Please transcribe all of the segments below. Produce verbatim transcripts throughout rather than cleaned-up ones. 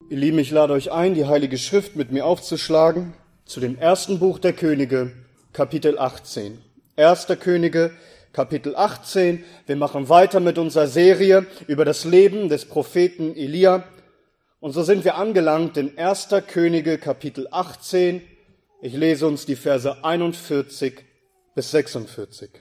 Ihr Lieben, ich lade euch ein, die Heilige Schrift mit mir aufzuschlagen, zu dem ersten Buch der Könige, Kapitel achtzehn. Erster Könige, Kapitel achtzehn. Wir machen weiter mit unserer Serie über das Leben des Propheten Elia. Und so sind wir angelangt in Erster Könige, Kapitel achtzehn. Ich lese uns die Verse einundvierzig bis sechsundvierzig.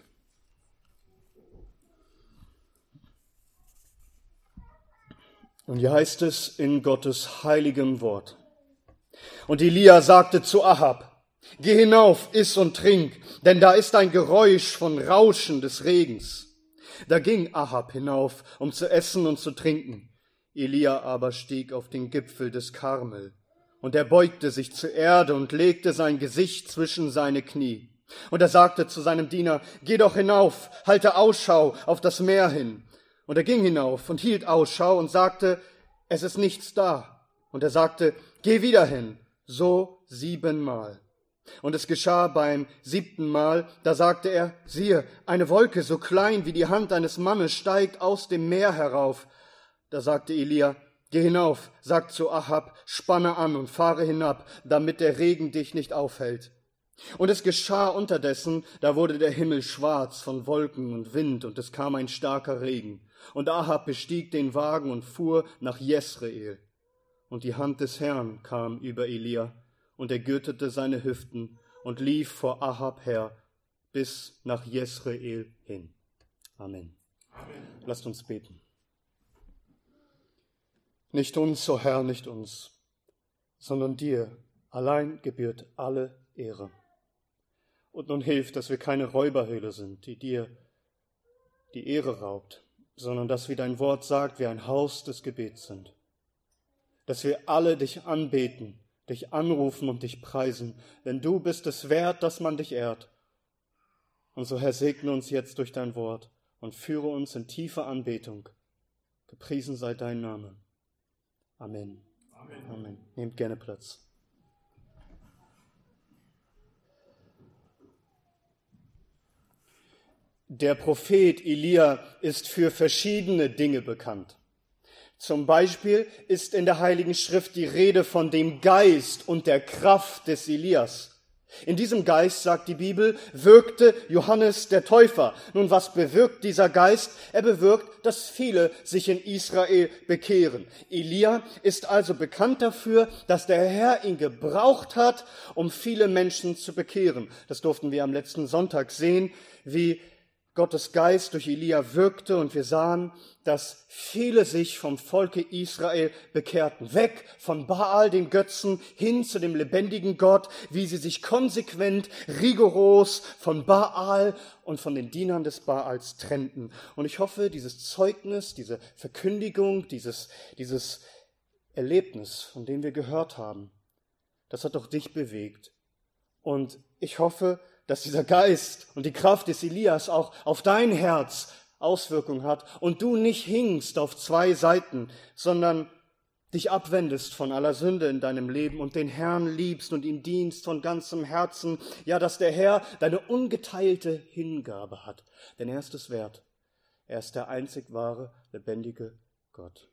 Und hier heißt es in Gottes heiligem Wort: Und Elia sagte zu Ahab: Geh hinauf, iss und trink, denn da ist ein Geräusch von Rauschen des Regens. Da ging Ahab hinauf, um zu essen und zu trinken. Elia aber stieg auf den Gipfel des Karmel, und er beugte sich zur Erde und legte sein Gesicht zwischen seine Knie. Und er sagte zu seinem Diener: Geh doch hinauf, halte Ausschau auf das Meer hin. Und er ging hinauf und hielt Ausschau und sagte: Es ist nichts da. Und er sagte: Geh wieder hin, so siebenmal. Und es geschah beim siebten Mal, da sagte er: Siehe, eine Wolke so klein wie die Hand eines Mannes steigt aus dem Meer herauf. Da sagte Elia: Geh hinauf, sag zu Ahab, spanne an und fahre hinab, damit der Regen dich nicht aufhält. Und es geschah unterdessen, da wurde der Himmel schwarz von Wolken und Wind, und es kam ein starker Regen. Und Ahab bestieg den Wagen und fuhr nach Jesreel. Und die Hand des Herrn kam über Elia, und er gürtete seine Hüften und lief vor Ahab her bis nach Jesreel hin. Amen. Amen. Lasst uns beten. Nicht uns, o Herr, nicht uns, sondern dir allein gebührt alle Ehre. Und nun hilf, dass wir keine Räuberhöhle sind, die dir die Ehre raubt, sondern dass, wie dein Wort sagt, wir ein Haus des Gebets sind. Dass wir alle dich anbeten, dich anrufen und dich preisen, denn du bist es wert, dass man dich ehrt. Und so, Herr, segne uns jetzt durch dein Wort und führe uns in tiefe Anbetung. Gepriesen sei dein Name. Amen. Amen. Amen. Nehmt gerne Platz. Der Prophet Elia ist für verschiedene Dinge bekannt. Zum Beispiel ist in der Heiligen Schrift die Rede von dem Geist und der Kraft des Elias. In diesem Geist, sagt die Bibel, wirkte Johannes der Täufer. Nun, was bewirkt dieser Geist? Er bewirkt, dass viele sich in Israel bekehren. Elia ist also bekannt dafür, dass der Herr ihn gebraucht hat, um viele Menschen zu bekehren. Das durften wir am letzten Sonntag sehen, wie Gottes Geist durch Elia wirkte, und wir sahen, dass viele sich vom Volke Israel bekehrten. Weg von Baal, dem Götzen, hin zu dem lebendigen Gott, wie sie sich konsequent, rigoros von Baal und von den Dienern des Baals trennten. Und ich hoffe, dieses Zeugnis, diese Verkündigung, dieses, dieses Erlebnis, von dem wir gehört haben, das hat doch dich bewegt. Und ich hoffe, dass dieser Geist und die Kraft des Elias auch auf dein Herz Auswirkung hat und du nicht hingst auf zwei Seiten, sondern dich abwendest von aller Sünde in deinem Leben und den Herrn liebst und ihm dienst von ganzem Herzen. Ja, dass der Herr deine ungeteilte Hingabe hat, denn er ist es wert. Er ist der einzig wahre, lebendige Gott.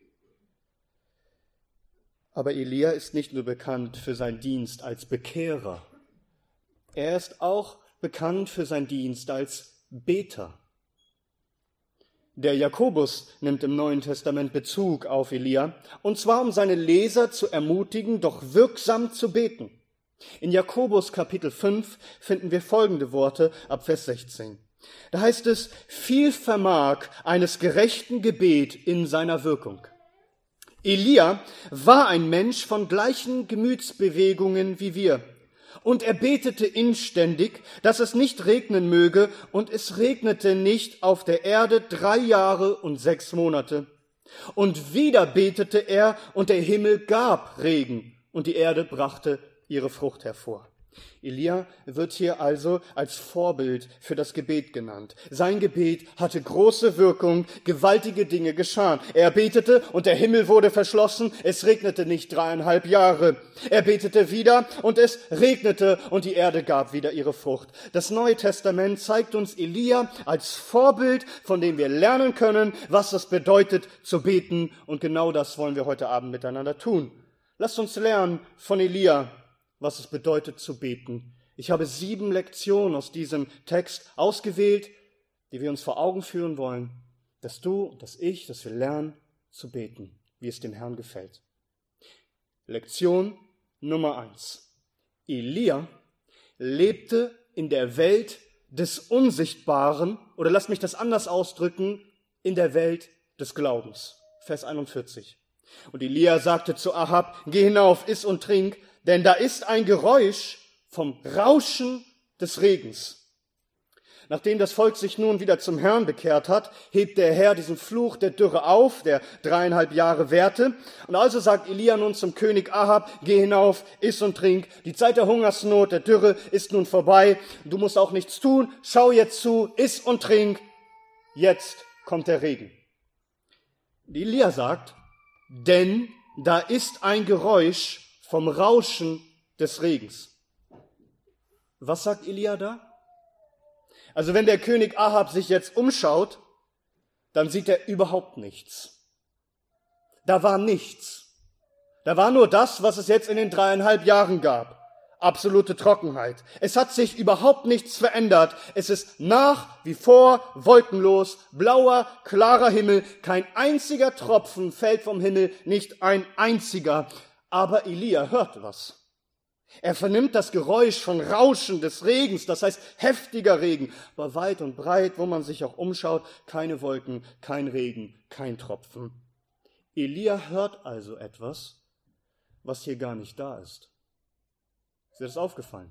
Aber Elia ist nicht nur bekannt für seinen Dienst als Bekehrer. Er ist auch bekannt für seinen Dienst als Beter. Der Jakobus nimmt im Neuen Testament Bezug auf Elia, und zwar um seine Leser zu ermutigen, doch wirksam zu beten. In Jakobus Kapitel fünf finden wir folgende Worte ab Vers sechzehn. Da heißt es: Viel vermag eines gerechten Gebet in seiner Wirkung. Elia war ein Mensch von gleichen Gemütsbewegungen wie wir. Und er betete inständig, dass es nicht regnen möge, und es regnete nicht auf der Erde drei Jahre und sechs Monate. Und wieder betete er, und der Himmel gab Regen, und die Erde brachte ihre Frucht hervor. Elia wird hier also als Vorbild für das Gebet genannt. Sein Gebet hatte große Wirkung, gewaltige Dinge geschahen. Er betete und der Himmel wurde verschlossen, es regnete nicht dreieinhalb Jahre. Er betete wieder und es regnete und die Erde gab wieder ihre Frucht. Das Neue Testament zeigt uns Elia als Vorbild, von dem wir lernen können, was es bedeutet zu beten, und genau das wollen wir heute Abend miteinander tun. Lasst uns lernen von Elia, was es bedeutet zu beten. Ich habe sieben Lektionen aus diesem Text ausgewählt, die wir uns vor Augen führen wollen, dass du und dass ich, dass wir lernen zu beten, wie es dem Herrn gefällt. Lektion Nummer eins. Elia lebte in der Welt des Unsichtbaren, oder lasst mich das anders ausdrücken, in der Welt des Glaubens. Vers einundvierzig. Und Elia sagte zu Ahab, geh hinauf, iss und trink, denn da ist ein Geräusch vom Rauschen des Regens. Nachdem das Volk sich nun wieder zum Herrn bekehrt hat, hebt der Herr diesen Fluch der Dürre auf, der dreieinhalb Jahre währte. Und also sagt Elia nun zum König Ahab, geh hinauf, iss und trink. Die Zeit der Hungersnot, der Dürre ist nun vorbei. Du musst auch nichts tun. Schau jetzt zu, iss und trink. Jetzt kommt der Regen. Und Elia sagt, denn da ist ein Geräusch vom Rauschen des Regens. Was sagt Elia da? Also wenn der König Ahab sich jetzt umschaut, dann sieht er überhaupt nichts. Da war nichts. Da war nur das, was es jetzt in den dreieinhalb Jahren gab. Absolute Trockenheit. Es hat sich überhaupt nichts verändert. Es ist nach wie vor wolkenlos, blauer, klarer Himmel. Kein einziger Tropfen fällt vom Himmel, nicht ein einziger. Aber Elia hört was. Er vernimmt das Geräusch von Rauschen des Regens, das heißt heftiger Regen, aber weit und breit, wo man sich auch umschaut, keine Wolken, kein Regen, kein Tropfen. Elia hört also etwas, was hier gar nicht da ist. Ist dir das aufgefallen?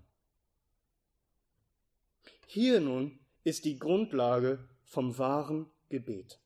Hier nun ist die Grundlage vom wahren Gebet.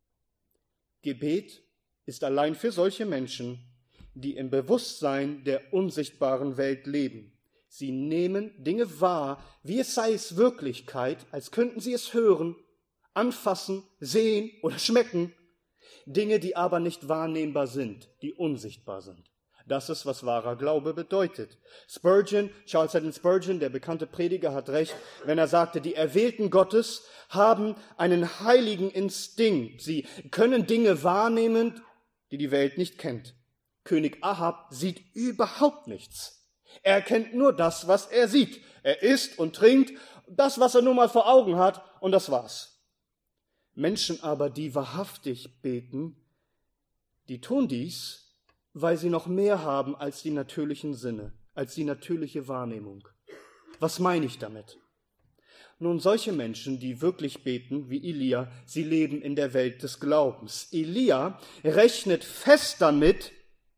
Gebet ist allein für solche Menschen, die im Bewusstsein der unsichtbaren Welt leben. Sie nehmen Dinge wahr, wie es sei es Wirklichkeit, als könnten sie es hören, anfassen, sehen oder schmecken. Dinge, die aber nicht wahrnehmbar sind, die unsichtbar sind. Das ist, was wahrer Glaube bedeutet. Spurgeon, Charles Haddon Spurgeon, der bekannte Prediger, hat recht, wenn er sagte, die Erwählten Gottes haben einen heiligen Instinkt. Sie können Dinge wahrnehmen, die die Welt nicht kennt. König Ahab sieht überhaupt nichts. Er kennt nur das, was er sieht. Er isst und trinkt, das, was er nun mal vor Augen hat, und das war's. Menschen aber, die wahrhaftig beten, die tun dies, weil sie noch mehr haben als die natürlichen Sinne, als die natürliche Wahrnehmung. Was meine ich damit? Nun, solche Menschen, die wirklich beten, wie Elia, sie leben in der Welt des Glaubens. Elia rechnet fest damit,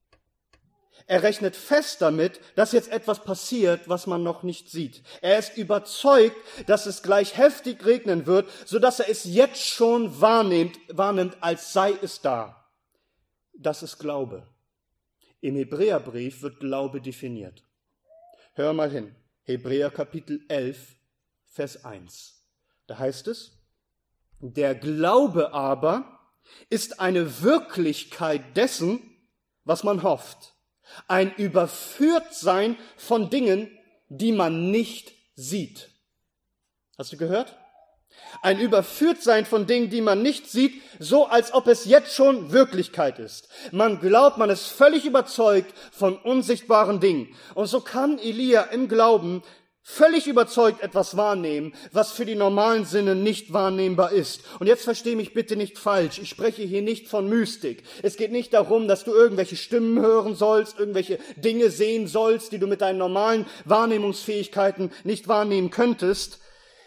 Er rechnet fest damit, dass jetzt etwas passiert, was man noch nicht sieht. Er ist überzeugt, dass es gleich heftig regnen wird, sodass er es jetzt schon wahrnimmt, wahrnimmt, als sei es da. Das ist Glaube. Im Hebräerbrief wird Glaube definiert. Hör mal hin. Hebräer Kapitel elf, Vers eins. Da heißt es, der Glaube aber ist eine Wirklichkeit dessen, was man hofft. Ein Überführtsein von Dingen, die man nicht sieht. Hast du gehört? Ein Überführtsein von Dingen, die man nicht sieht, so als ob es jetzt schon Wirklichkeit ist. Man glaubt, man ist völlig überzeugt von unsichtbaren Dingen. Und so kann Elia im Glauben völlig überzeugt etwas wahrnehmen, was für die normalen Sinne nicht wahrnehmbar ist. Und jetzt versteh mich bitte nicht falsch. Ich spreche hier nicht von Mystik. Es geht nicht darum, dass du irgendwelche Stimmen hören sollst, irgendwelche Dinge sehen sollst, die du mit deinen normalen Wahrnehmungsfähigkeiten nicht wahrnehmen könntest.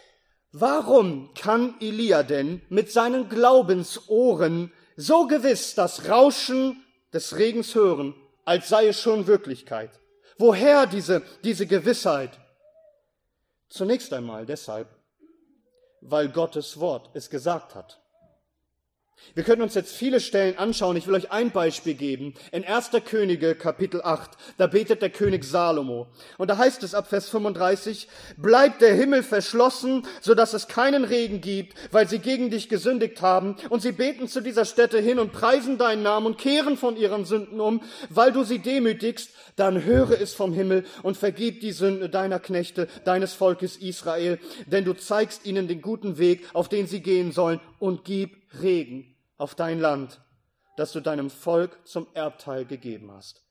Warum kann Elia denn mit seinen Glaubensohren so gewiss das Rauschen des Regens hören, als sei es schon Wirklichkeit? Woher diese, diese Gewissheit? Zunächst einmal deshalb, weil Gottes Wort es gesagt hat. Wir können uns jetzt viele Stellen anschauen. Ich will euch ein Beispiel geben. In erster Könige, Kapitel acht, da betet der König Salomo. Und da heißt es ab Vers fünfunddreißig, bleibt der Himmel verschlossen, so dass es keinen Regen gibt, weil sie gegen dich gesündigt haben. Und sie beten zu dieser Stätte hin und preisen deinen Namen und kehren von ihren Sünden um, weil du sie demütigst. Dann höre es vom Himmel und vergib die Sünde deiner Knechte, deines Volkes Israel. Denn du zeigst ihnen den guten Weg, auf den sie gehen sollen, und gib Regen auf dein Land, das du deinem Volk zum Erbteil gegeben hast.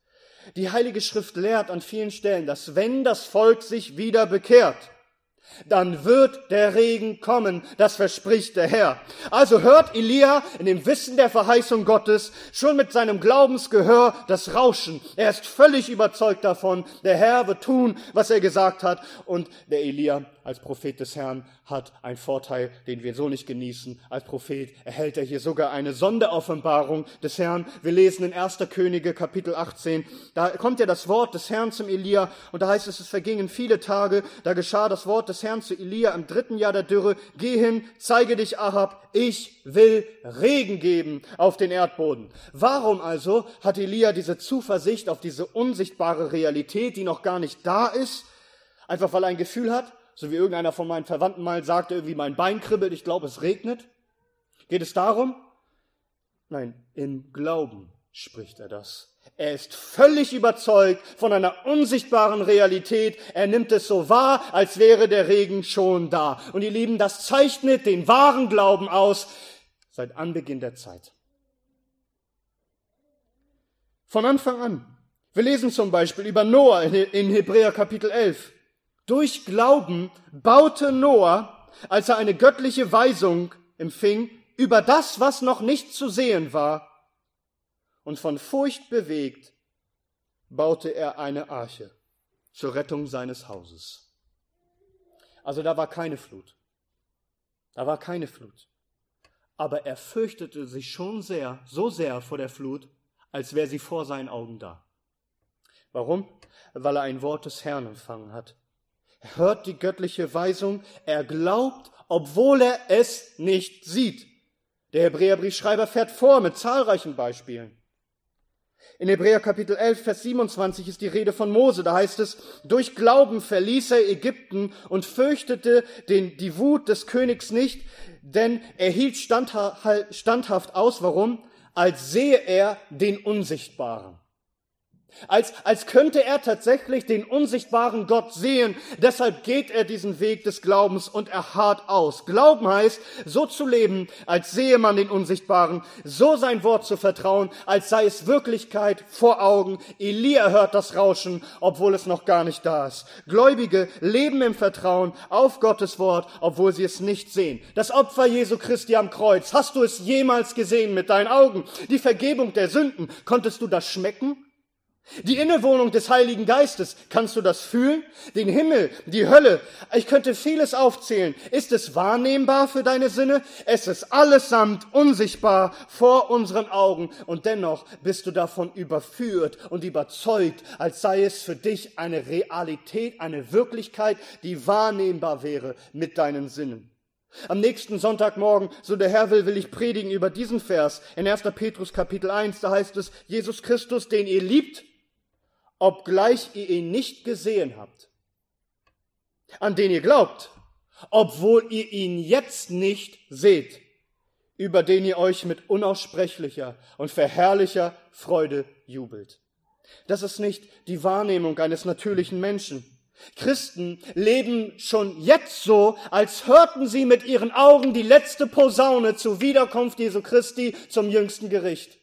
Die Heilige Schrift lehrt an vielen Stellen, dass wenn das Volk sich wieder bekehrt, dann wird der Regen kommen, das verspricht der Herr. Also hört Elia in dem Wissen der Verheißung Gottes schon mit seinem Glaubensgehör das Rauschen. Er ist völlig überzeugt davon, der Herr wird tun, was er gesagt hat. Und der Elia als Prophet des Herrn hat einen Vorteil, den wir so nicht genießen. Als Prophet erhält er hier sogar eine Sonderoffenbarung des Herrn. Wir lesen in erster Könige Kapitel achtzehn, da kommt ja das Wort des Herrn zum Elia und da heißt es, es vergingen viele Tage, da geschah das Wort des Herrn zu Elia im dritten Jahr der Dürre, geh hin, zeige dich Ahab, ich will Regen geben auf den Erdboden. Warum also hat Elia diese Zuversicht auf diese unsichtbare Realität, die noch gar nicht da ist? Einfach weil er ein Gefühl hat, so wie irgendeiner von meinen Verwandten mal sagte, irgendwie mein Bein kribbelt, ich glaube es regnet. Geht es darum? Nein, im Glauben spricht er das. Er ist völlig überzeugt von einer unsichtbaren Realität. Er nimmt es so wahr, als wäre der Regen schon da. Und ihr Lieben, das zeichnet den wahren Glauben aus seit Anbeginn der Zeit. Von Anfang an. Wir lesen zum Beispiel über Noah in Hebräer Kapitel elf. Durch Glauben baute Noah, als er eine göttliche Weisung empfing, über das, was noch nicht zu sehen war, und von Furcht bewegt, baute er eine Arche zur Rettung seines Hauses. Also da war keine Flut. Da war keine Flut. Aber er fürchtete sich schon sehr, so sehr vor der Flut, als wäre sie vor seinen Augen da. Warum? Weil er ein Wort des Herrn empfangen hat. Er hört die göttliche Weisung, er glaubt, obwohl er es nicht sieht. Der Hebräerbriefschreiber fährt vor mit zahlreichen Beispielen. In Hebräer Kapitel elf, Vers siebenundzwanzig ist die Rede von Mose. Da heißt es, durch Glauben verließ er Ägypten und fürchtete den, die Wut des Königs nicht, denn er hielt standhaft aus. Warum? Als sehe er den Unsichtbaren. Als, als könnte er tatsächlich den unsichtbaren Gott sehen. Deshalb geht er diesen Weg des Glaubens und er harrt aus. Glauben heißt, so zu leben, als sehe man den Unsichtbaren, so sein Wort zu vertrauen, als sei es Wirklichkeit vor Augen. Elia hört das Rauschen, obwohl es noch gar nicht da ist. Gläubige leben im Vertrauen auf Gottes Wort, obwohl sie es nicht sehen. Das Opfer Jesu Christi am Kreuz, hast du es jemals gesehen mit deinen Augen? Die Vergebung der Sünden, konntest du das schmecken? Die Innewohnung des Heiligen Geistes, kannst du das fühlen? Den Himmel, die Hölle, ich könnte vieles aufzählen. Ist es wahrnehmbar für deine Sinne? Es ist allesamt unsichtbar vor unseren Augen und dennoch bist du davon überführt und überzeugt, als sei es für dich eine Realität, eine Wirklichkeit, die wahrnehmbar wäre mit deinen Sinnen. Am nächsten Sonntagmorgen, so der Herr will, will ich predigen über diesen Vers in erster Petrus Kapitel eins, da heißt es, Jesus Christus, den ihr liebt, obgleich ihr ihn nicht gesehen habt, an den ihr glaubt, obwohl ihr ihn jetzt nicht seht, über den ihr euch mit unaussprechlicher und verherrlicher Freude jubelt. Das ist nicht die Wahrnehmung eines natürlichen Menschen. Christen leben schon jetzt so, als hörten sie mit ihren Augen die letzte Posaune zur Wiederkunft Jesu Christi zum jüngsten Gericht.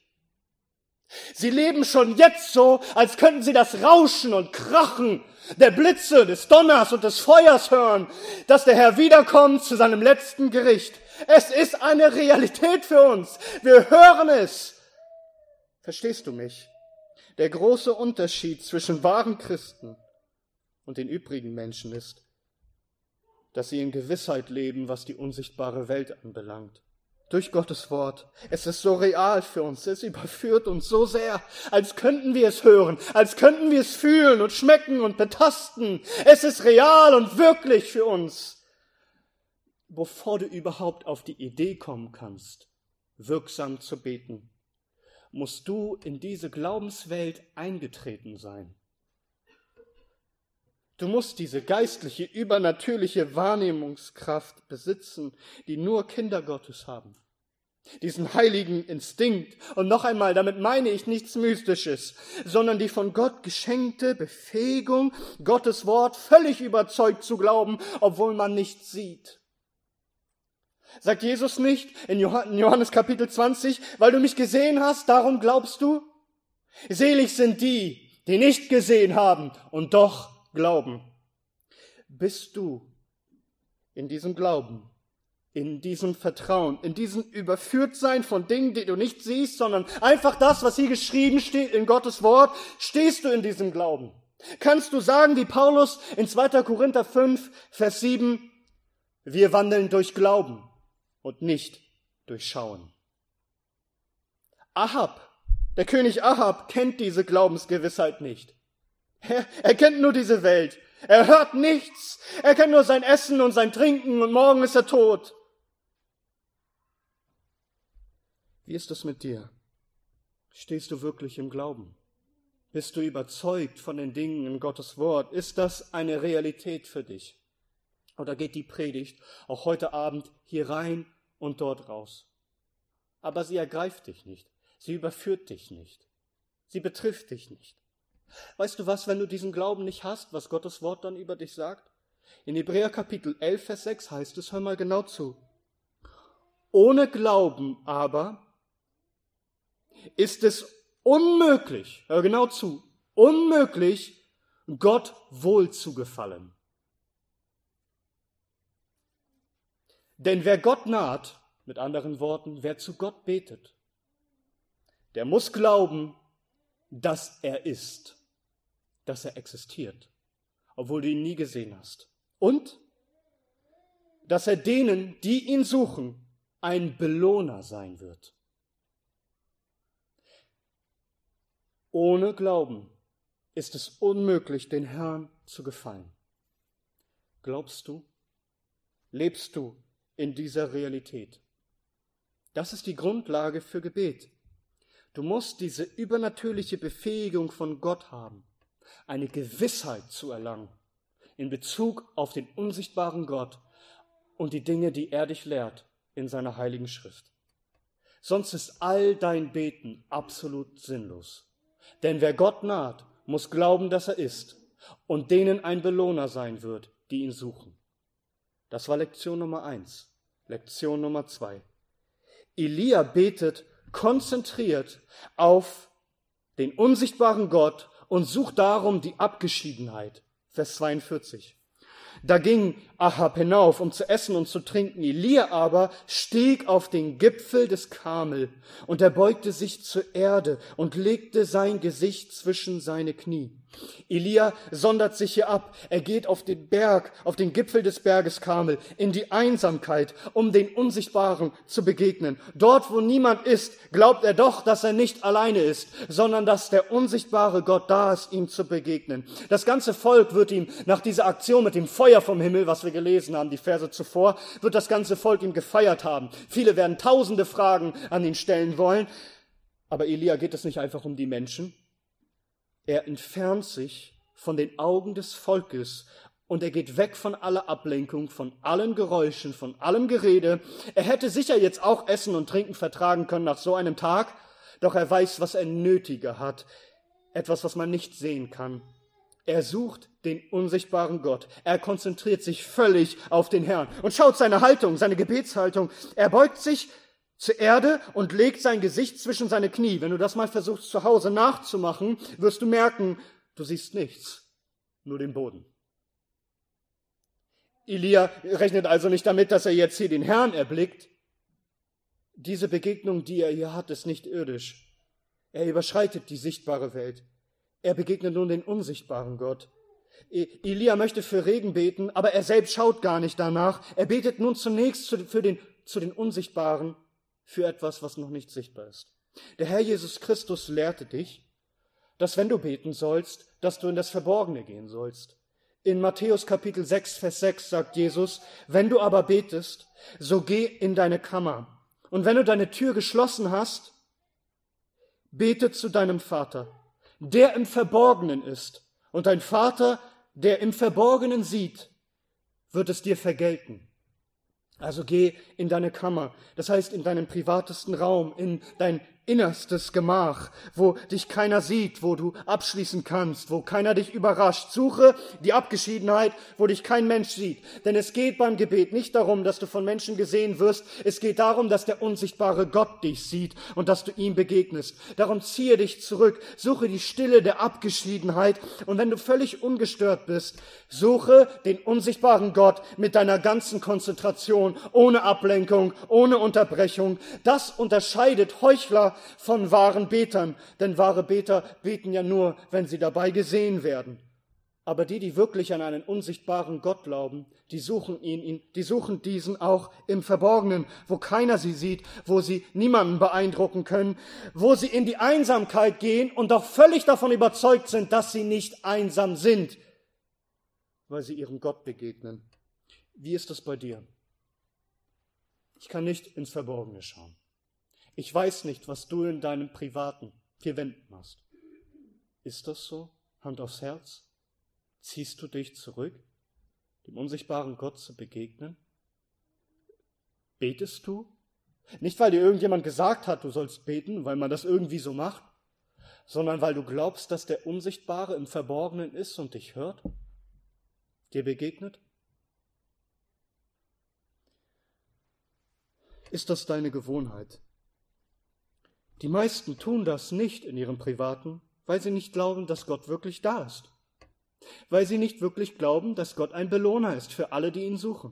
Sie leben schon jetzt so, als könnten sie das Rauschen und Krachen der Blitze, des Donners und des Feuers hören, dass der Herr wiederkommt zu seinem letzten Gericht. Es ist eine Realität für uns. Wir hören es. Verstehst du mich? Der große Unterschied zwischen wahren Christen und den übrigen Menschen ist, dass sie in Gewissheit leben, was die unsichtbare Welt anbelangt. Durch Gottes Wort. Es ist so real für uns, es überführt uns so sehr, als könnten wir es hören, als könnten wir es fühlen und schmecken und betasten. Es ist real und wirklich für uns. Bevor du überhaupt auf die Idee kommen kannst, wirksam zu beten, musst du in diese Glaubenswelt eingetreten sein. Du musst diese geistliche, übernatürliche Wahrnehmungskraft besitzen, die nur Kinder Gottes haben. Diesen heiligen Instinkt. Und noch einmal, damit meine ich nichts Mystisches, sondern die von Gott geschenkte Befähigung, Gottes Wort völlig überzeugt zu glauben, obwohl man nichts sieht. Sagt Jesus nicht in Johannes Kapitel zwanzig, weil du mich gesehen hast, darum glaubst du? Selig sind die, die nicht gesehen haben und doch glauben. Bist du in diesem Glauben, in diesem Vertrauen, in diesem Überführtsein von Dingen, die du nicht siehst, sondern einfach das, was hier geschrieben steht in Gottes Wort, stehst du in diesem Glauben? Kannst du sagen, wie Paulus in zweiter Korinther fünf, Vers sieben, wir wandeln durch Glauben und nicht durch Schauen. Ahab, der König Ahab, kennt diese Glaubensgewissheit nicht. Er, er kennt nur diese Welt. Er hört nichts. Er kennt nur sein Essen und sein Trinken und morgen ist er tot. Wie ist es mit dir? Stehst du wirklich im Glauben? Bist du überzeugt von den Dingen in Gottes Wort? Ist das eine Realität für dich? Oder geht die Predigt auch heute Abend hier rein und dort raus? Aber sie ergreift dich nicht. Sie überführt dich nicht. Sie betrifft dich nicht. Weißt du was, wenn du diesen Glauben nicht hast, was Gottes Wort dann über dich sagt? In Hebräer Kapitel elf, Vers sechs heißt es, hör mal genau zu. Ohne Glauben aber ist es unmöglich, hör genau zu, unmöglich, Gott wohl zu gefallen. Denn wer Gott naht, mit anderen Worten, wer zu Gott betet, der muss glauben, dass er ist, dass er existiert, obwohl du ihn nie gesehen hast. Und dass er denen, die ihn suchen, ein Belohner sein wird. Ohne Glauben ist es unmöglich, den Herrn zu gefallen. Glaubst du? Lebst du in dieser Realität? Das ist die Grundlage für Gebet. Du musst diese übernatürliche Befähigung von Gott haben, eine Gewissheit zu erlangen in Bezug auf den unsichtbaren Gott und die Dinge, die er dich lehrt in seiner heiligen Schrift. Sonst ist all dein Beten absolut sinnlos. Denn wer Gott naht, muss glauben, dass er ist und denen ein Belohner sein wird, die ihn suchen. Das war Lektion Nummer eins. Lektion Nummer zwei. Elia betet konzentriert auf den unsichtbaren Gott und sucht darum die Abgeschiedenheit. Vers zweiundvierzig. Da ging Ahab hinauf, um zu essen und zu trinken. Elia aber stieg auf den Gipfel des Karmel und er beugte sich zur Erde und legte sein Gesicht zwischen seine Knie. Elia sondert sich hier ab. Er geht auf den Berg, auf den Gipfel des Berges Karmel, in die Einsamkeit, um den Unsichtbaren zu begegnen. Dort, wo niemand ist, glaubt er doch, dass er nicht alleine ist, sondern dass der unsichtbare Gott da ist, ihm zu begegnen. Das ganze Volk wird ihm nach dieser Aktion mit dem Feuer vom Himmel, was wir gelesen haben, die Verse zuvor, wird das ganze Volk ihm gefeiert haben. Viele werden tausende Fragen an ihn stellen wollen. Aber Elia geht es nicht einfach um die Menschen. Er entfernt sich von den Augen des Volkes und er geht weg von aller Ablenkung, von allen Geräuschen, von allem Gerede. Er hätte sicher jetzt auch Essen und Trinken vertragen können nach so einem Tag, doch er weiß, was er nötiger hat. Etwas, was man nicht sehen kann. Er sucht den unsichtbaren Gott. Er konzentriert sich völlig auf den Herrn. Und schaut seine Haltung, seine Gebetshaltung. Er beugt sich zur Erde und legt sein Gesicht zwischen seine Knie. Wenn du das mal versuchst zu Hause nachzumachen, wirst du merken, du siehst nichts, nur den Boden. Elia rechnet also nicht damit, dass er jetzt hier den Herrn erblickt. Diese Begegnung, die er hier hat, ist nicht irdisch. Er überschreitet die sichtbare Welt. Er begegnet nun den unsichtbaren Gott. Elia möchte für Regen beten, aber er selbst schaut gar nicht danach. Er betet nun zunächst für den, zu den Unsichtbaren, für etwas, was noch nicht sichtbar ist. Der Herr Jesus Christus lehrte dich, dass wenn du beten sollst, dass du in das Verborgene gehen sollst. In Matthäus Kapitel sechs, Vers sechs sagt Jesus, wenn du aber betest, so geh in deine Kammer. Und wenn du deine Tür geschlossen hast, bete zu deinem Vater, der im Verborgenen ist. Und dein Vater, der im Verborgenen sieht, wird es dir vergelten. Also geh in deine Kammer, das heißt in deinen privatesten Raum, in dein innerstes Gemach, wo dich keiner sieht, wo du abschließen kannst, wo keiner dich überrascht. Suche die Abgeschiedenheit, wo dich kein Mensch sieht. Denn es geht beim Gebet nicht darum, dass du von Menschen gesehen wirst. Es geht darum, dass der unsichtbare Gott dich sieht und dass du ihm begegnest. Darum ziehe dich zurück, suche die Stille der Abgeschiedenheit. Und wenn du völlig ungestört bist, suche den unsichtbaren Gott mit deiner ganzen Konzentration, ohne Ablenkung, ohne Unterbrechung. Das unterscheidet Heuchler von wahren Betern, denn wahre Beter beten ja nur, wenn sie dabei gesehen werden. Aber die, die wirklich an einen unsichtbaren Gott glauben, die suchen ihn, die suchen diesen auch im Verborgenen, wo keiner sie sieht, wo sie niemanden beeindrucken können, wo sie in die Einsamkeit gehen und doch völlig davon überzeugt sind, dass sie nicht einsam sind, weil sie ihrem Gott begegnen. Wie ist es bei dir? Ich kann nicht ins Verborgene schauen. Ich weiß nicht, was du in deinem privaten vier Wänden machst. Ist das so? Hand aufs Herz? Ziehst du dich zurück, dem unsichtbaren Gott zu begegnen? Betest du? Nicht, weil dir irgendjemand gesagt hat, du sollst beten, weil man das irgendwie so macht, sondern weil du glaubst, dass der Unsichtbare im Verborgenen ist und dich hört, dir begegnet? Ist das deine Gewohnheit? Die meisten tun das nicht in ihrem Privaten, weil sie nicht glauben, dass Gott wirklich da ist. Weil sie nicht wirklich glauben, dass Gott ein Belohner ist für alle, die ihn suchen.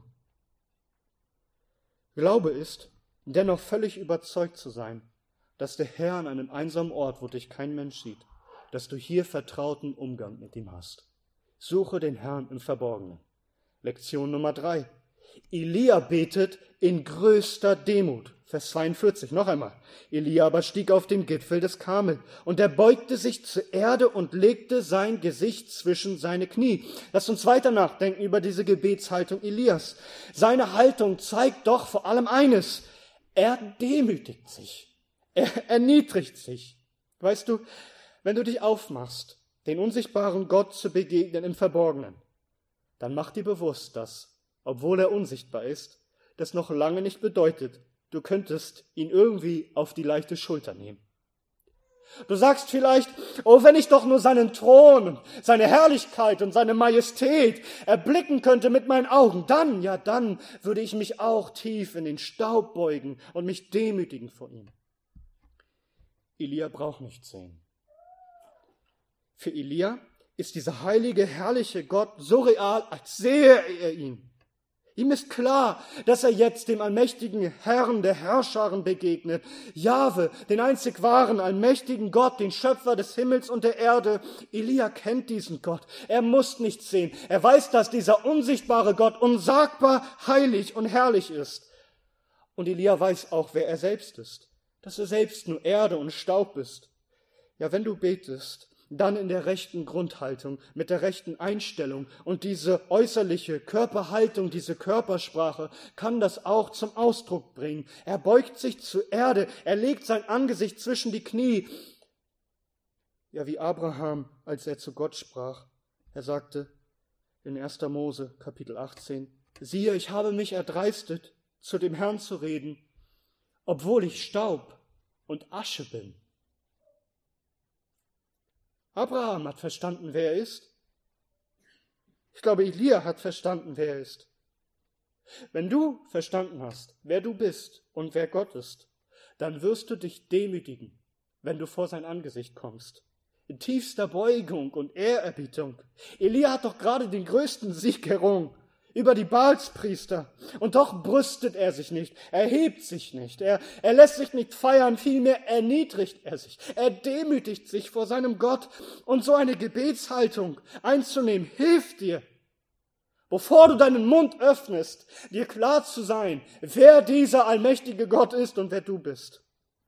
Glaube ist, dennoch völlig überzeugt zu sein, dass der Herr an einem einsamen Ort, wo dich kein Mensch sieht, dass du hier vertrauten Umgang mit ihm hast. Suche den Herrn im Verborgenen. Lektion Nummer drei. Elia betet in größter Demut. Vers zweiundvierzig, noch einmal. Elia aber stieg auf den Gipfel des Karmel, und er beugte sich zur Erde und legte sein Gesicht zwischen seine Knie. Lass uns weiter nachdenken über diese Gebetshaltung Elias. Seine Haltung zeigt doch vor allem eines. Er demütigt sich. Er erniedrigt sich. Weißt du, wenn du dich aufmachst, den unsichtbaren Gott zu begegnen im Verborgenen, dann mach dir bewusst, dass, obwohl er unsichtbar ist, das noch lange nicht bedeutet, du könntest ihn irgendwie auf die leichte Schulter nehmen. Du sagst vielleicht, oh, wenn ich doch nur seinen Thron, seine Herrlichkeit und seine Majestät erblicken könnte mit meinen Augen, dann, ja dann, würde ich mich auch tief in den Staub beugen und mich demütigen vor ihm. Elia braucht nicht sehen. Für Elia ist dieser heilige, herrliche Gott so real, als sehe er ihn. Ihm ist klar, dass er jetzt dem allmächtigen Herrn der Herrscharen begegnet. Jahwe, den einzig wahren, allmächtigen Gott, den Schöpfer des Himmels und der Erde. Elia kennt diesen Gott. Er muss nichts sehen. Er weiß, dass dieser unsichtbare Gott unsagbar heilig und herrlich ist. Und Elia weiß auch, wer er selbst ist. Dass er selbst nur Erde und Staub ist. Ja, wenn du betest, dann in der rechten Grundhaltung, mit der rechten Einstellung. Und diese äußerliche Körperhaltung, diese Körpersprache kann das auch zum Ausdruck bringen. Er beugt sich zur Erde, er legt sein Angesicht zwischen die Knie. Ja, wie Abraham, als er zu Gott sprach. Er sagte in erster Mose, Kapitel achtzehn, siehe, ich habe mich erdreistet, zu dem Herrn zu reden, obwohl ich Staub und Asche bin. Abraham hat verstanden, wer er ist. Ich glaube, Elia hat verstanden, wer er ist. Wenn du verstanden hast, wer du bist und wer Gott ist, dann wirst du dich demütigen, wenn du vor sein Angesicht kommst. In tiefster Beugung und Ehrerbietung. Elia hat doch gerade den größten Sieg errungen über die Baalspriester. Und doch brüstet er sich nicht, er hebt sich nicht, er, er lässt sich nicht feiern, vielmehr erniedrigt er sich. Er demütigt sich vor seinem Gott. Und so eine Gebetshaltung einzunehmen, hilft dir, bevor du deinen Mund öffnest, dir klar zu sein, wer dieser allmächtige Gott ist und wer du bist.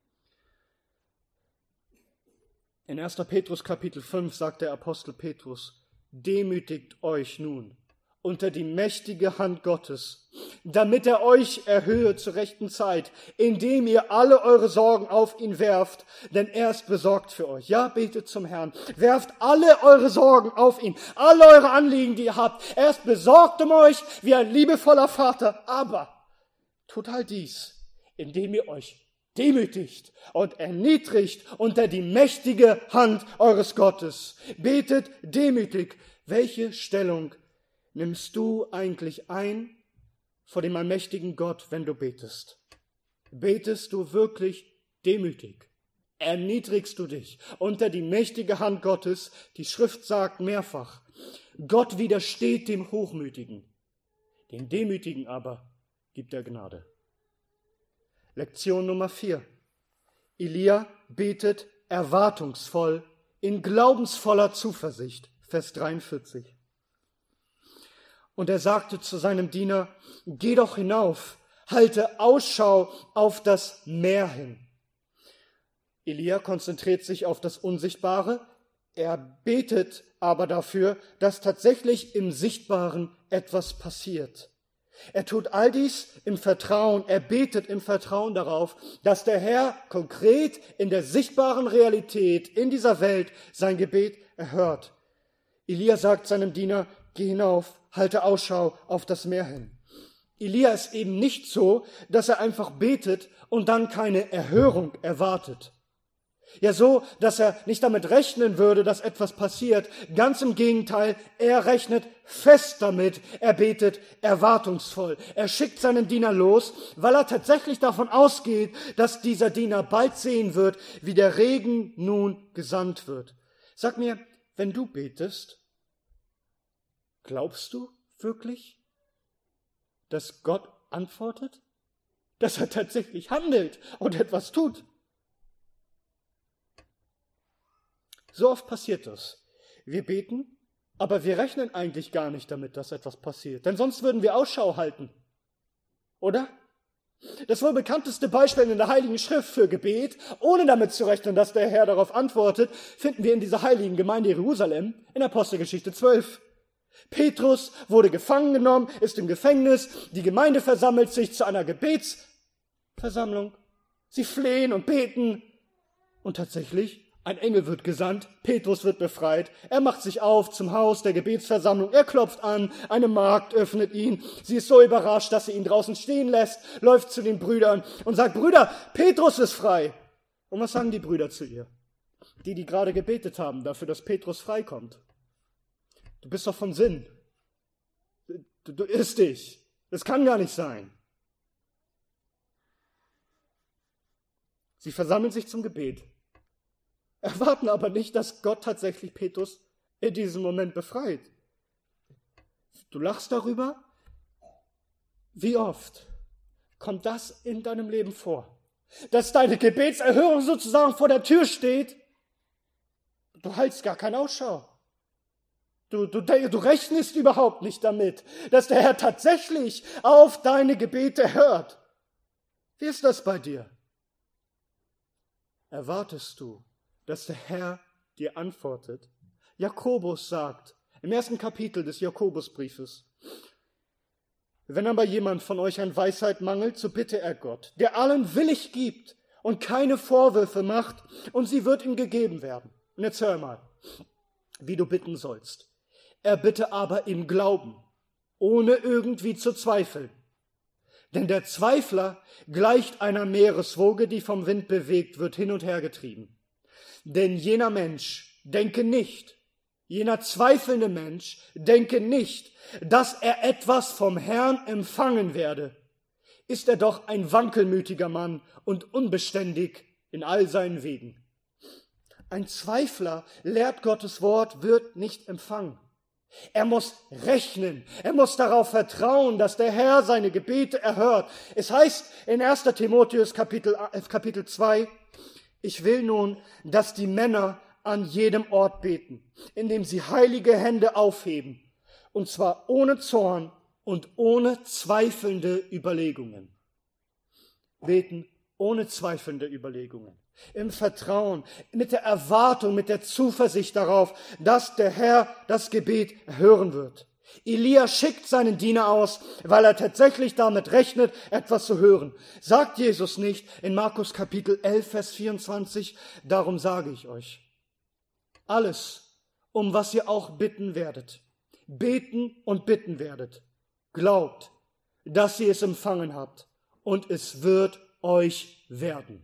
In erster Petrus Kapitel fünf sagt der Apostel Petrus, demütigt euch nun unter die mächtige Hand Gottes, damit er euch erhöhe zur rechten Zeit, indem ihr alle eure Sorgen auf ihn werft, denn er ist besorgt für euch. Ja, betet zum Herrn. Werft alle eure Sorgen auf ihn, alle eure Anliegen, die ihr habt. Er ist besorgt um euch wie ein liebevoller Vater, aber tut all dies, indem ihr euch demütigt und erniedrigt unter die mächtige Hand eures Gottes. Betet demütig. Welche Stellung nimmst du eigentlich ein vor dem allmächtigen Gott, wenn du betest? Betest du wirklich demütig? Erniedrigst du dich unter die mächtige Hand Gottes? Die Schrift sagt mehrfach, Gott widersteht dem Hochmütigen, den Demütigen aber gibt er Gnade. Lektion Nummer vier. Elia betet erwartungsvoll, in glaubensvoller Zuversicht. Vers dreiundvierzig. Und er sagte zu seinem Diener, geh doch hinauf, halte Ausschau auf das Meer hin. Elia konzentriert sich auf das Unsichtbare, er betet aber dafür, dass tatsächlich im Sichtbaren etwas passiert. Er tut all dies im Vertrauen, er betet im Vertrauen darauf, dass der Herr konkret in der sichtbaren Realität in dieser Welt sein Gebet erhört. Elia sagt seinem Diener, geh hinauf, halte Ausschau auf das Meer hin. Elia ist eben nicht so, dass er einfach betet und dann keine Erhörung erwartet. Ja, so, dass er nicht damit rechnen würde, dass etwas passiert. Ganz im Gegenteil, er rechnet fest damit. Er betet erwartungsvoll. Er schickt seinen Diener los, weil er tatsächlich davon ausgeht, dass dieser Diener bald sehen wird, wie der Regen nun gesandt wird. Sag mir, wenn du betest, glaubst du wirklich, dass Gott antwortet? Dass er tatsächlich handelt und etwas tut? So oft passiert das. Wir beten, aber wir rechnen eigentlich gar nicht damit, dass etwas passiert. Denn sonst würden wir Ausschau halten. Oder? Das wohl bekannteste Beispiel in der Heiligen Schrift für Gebet, ohne damit zu rechnen, dass der Herr darauf antwortet, finden wir in dieser heiligen Gemeinde Jerusalem in Apostelgeschichte zwölf. Petrus wurde gefangen genommen, ist im Gefängnis, die Gemeinde versammelt sich zu einer Gebetsversammlung. Sie flehen und beten und tatsächlich ein Engel wird gesandt, Petrus wird befreit, er macht sich auf zum Haus der Gebetsversammlung, er klopft an, eine Magd öffnet ihn, sie ist so überrascht, dass sie ihn draußen stehen lässt, läuft zu den Brüdern und sagt, Brüder, Petrus ist frei. Und was sagen die Brüder zu ihr? Die, die gerade gebetet haben dafür, dass Petrus freikommt. Du bist doch von Sinn. Du, du irrst dich. Das kann gar nicht sein. Sie versammeln sich zum Gebet. Erwarten aber nicht, dass Gott tatsächlich Petrus in diesem Moment befreit. Du lachst darüber? Wie oft kommt das in deinem Leben vor? Dass deine Gebetserhörung sozusagen vor der Tür steht? Du hältst gar keine Ausschau. Du, du, du rechnest überhaupt nicht damit, dass der Herr tatsächlich auf deine Gebete hört. Wie ist das bei dir? Erwartest du, dass der Herr dir antwortet? Jakobus sagt im ersten Kapitel des Jakobusbriefes, wenn aber jemand von euch an Weisheit mangelt, so bitte er Gott, der allen willig gibt und keine Vorwürfe macht, und sie wird ihm gegeben werden. Und jetzt hör mal, wie du bitten sollst. Er bitte aber im Glauben, ohne irgendwie zu zweifeln. Denn der Zweifler gleicht einer Meereswoge, die vom Wind bewegt wird, hin und her getrieben. Denn jener Mensch denke nicht, jener zweifelnde Mensch denke nicht, dass er etwas vom Herrn empfangen werde. Ist er doch ein wankelmütiger Mann und unbeständig in all seinen Wegen. Ein Zweifler, lehrt Gottes Wort, wird nicht empfangen. Er muss rechnen, er muss darauf vertrauen, dass der Herr seine Gebete erhört. Es heißt in erster Timotheus Kapitel, äh, Kapitel zwei, ich will nun, dass die Männer an jedem Ort beten, indem sie heilige Hände aufheben, und zwar ohne Zorn und ohne zweifelnde Überlegungen. Beten ohne zweifelnde Überlegungen. Im Vertrauen, mit der Erwartung, mit der Zuversicht darauf, dass der Herr das Gebet hören wird. Elia schickt seinen Diener aus, weil er tatsächlich damit rechnet, etwas zu hören. Sagt Jesus nicht in Markus Kapitel elf, Vers vierundzwanzig, darum sage ich euch, alles, um was ihr auch bitten werdet, beten und bitten werdet, glaubt, dass ihr es empfangen habt, und es wird euch werden.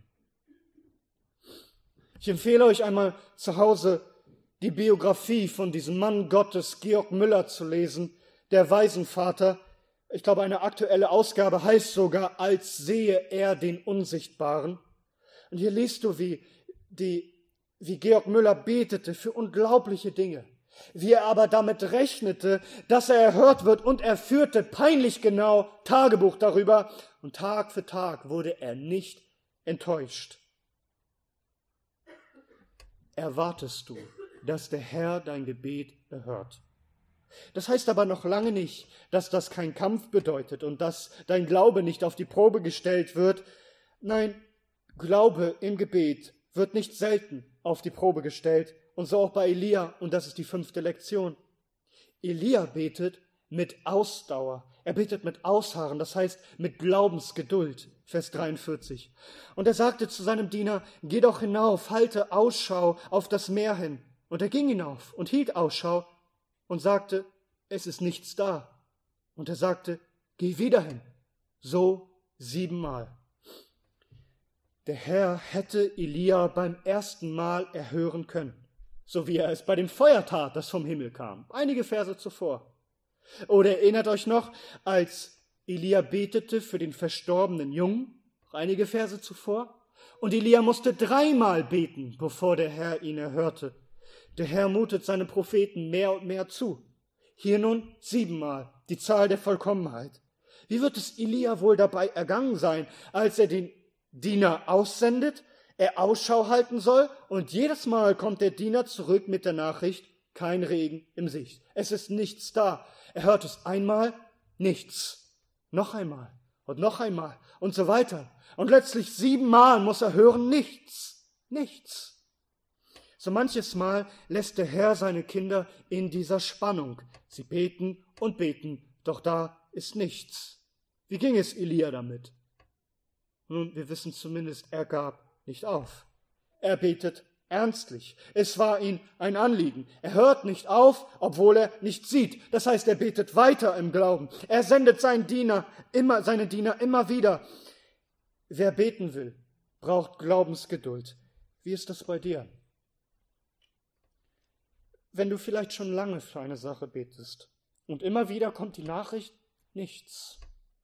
Ich empfehle euch einmal zu Hause die Biografie von diesem Mann Gottes, Georg Müller, zu lesen, der Waisenvater. Ich glaube, eine aktuelle Ausgabe heißt sogar, als sehe er den Unsichtbaren. Und hier liest du, wie, die, wie Georg Müller betete für unglaubliche Dinge, wie er aber damit rechnete, dass er erhört wird, und er führte peinlich genau Tagebuch darüber, und Tag für Tag wurde er nicht enttäuscht. Erwartest du, dass der Herr dein Gebet erhört? Das heißt aber noch lange nicht, dass das kein Kampf bedeutet und dass dein Glaube nicht auf die Probe gestellt wird. Nein, Glaube im Gebet wird nicht selten auf die Probe gestellt, und so auch bei Elia, und das ist die fünfte Lektion. Elia betet mit Ausdauer, er betet mit Ausharren, das heißt mit Glaubensgeduld, Vers dreiundvierzig. Und er sagte zu seinem Diener, geh doch hinauf, halte Ausschau auf das Meer hin. Und er ging hinauf und hielt Ausschau und sagte, es ist nichts da. Und er sagte, geh wieder hin, so siebenmal. Der Herr hätte Elia beim ersten Mal erhören können, so wie er es bei dem Feuer tat, das vom Himmel kam, einige Verse zuvor. Oder erinnert euch noch, als Elia betete für den verstorbenen Jungen, einige Verse zuvor, und Elia musste dreimal beten, bevor der Herr ihn erhörte. Der Herr mutet seinen Propheten mehr und mehr zu. Hier nun siebenmal, die Zahl der Vollkommenheit. Wie wird es Elia wohl dabei ergangen sein, als er den Diener aussendet, er Ausschau halten soll, und jedes Mal kommt der Diener zurück mit der Nachricht, kein Regen im Sicht. Es ist nichts da. Er hört es einmal, nichts. Noch einmal und noch einmal und so weiter. Und letztlich siebenmal muss er hören, nichts, nichts. So manches Mal lässt der Herr seine Kinder in dieser Spannung. Sie beten und beten, doch da ist nichts. Wie ging es Elia damit? Nun, wir wissen zumindest, er gab nicht auf. Er betet ernstlich. Es war ihm ein Anliegen. Er hört nicht auf, obwohl er nicht sieht. Das heißt, er betet weiter im Glauben. Er sendet seinen Diener immer, seine Diener immer wieder. Wer beten will, braucht Glaubensgeduld. Wie ist das bei dir? Wenn du vielleicht schon lange für eine Sache betest und immer wieder kommt die Nachricht, nichts.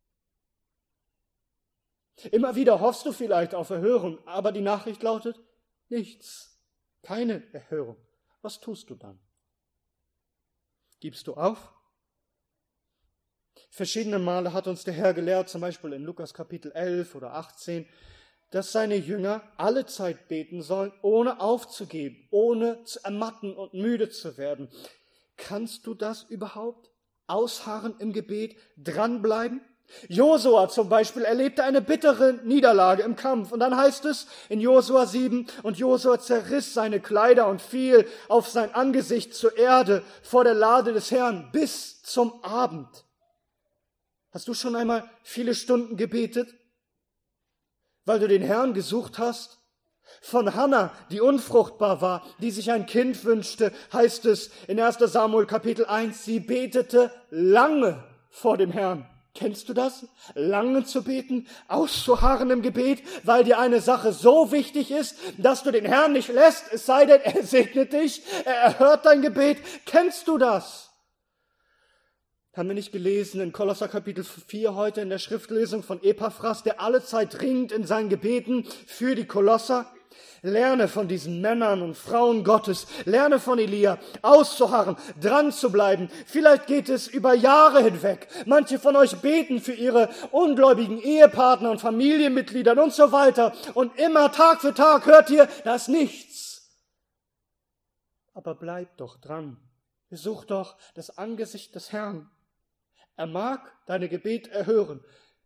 Immer wieder hoffst du vielleicht auf Erhörung, aber die Nachricht lautet, nichts. Keine Erhörung. Was tust du dann? Gibst du auf? Verschiedene Male hat uns der Herr gelehrt, zum Beispiel in Lukas Kapitel elf oder achtzehn, dass seine Jünger alle Zeit beten sollen, ohne aufzugeben, ohne zu ermatten und müde zu werden. Kannst du das überhaupt? Ausharren im Gebet, dranbleiben? Josua zum Beispiel erlebte eine bittere Niederlage im Kampf. Und dann heißt es in Josua sieben, und Josua zerriss seine Kleider und fiel auf sein Angesicht zur Erde vor der Lade des Herrn bis zum Abend. Hast du schon einmal viele Stunden gebetet, weil du den Herrn gesucht hast? Von Hannah, die unfruchtbar war, die sich ein Kind wünschte, heißt es in erster Samuel Kapitel eins, sie betete lange vor dem Herrn. Kennst du das? Lange zu beten, auszuharren im Gebet, weil dir eine Sache so wichtig ist, dass du den Herrn nicht lässt, es sei denn, er segnet dich, er erhört dein Gebet. Kennst du das? Haben wir nicht gelesen in Kolosser Kapitel vier heute in der Schriftlesung von Epaphras, der allezeit dringend in seinen Gebeten für die Kolosser? Lerne von diesen Männern und Frauen Gottes, lerne von Elia, auszuharren, dran zu bleiben. Vielleicht geht es über Jahre hinweg. Manche von euch beten für ihre ungläubigen Ehepartner und Familienmitglieder und so weiter. Und immer Tag für Tag hört ihr, da ist nichts. Aber bleibt doch dran. Such doch das Angesicht des Herrn. Er mag deine Gebet erhören.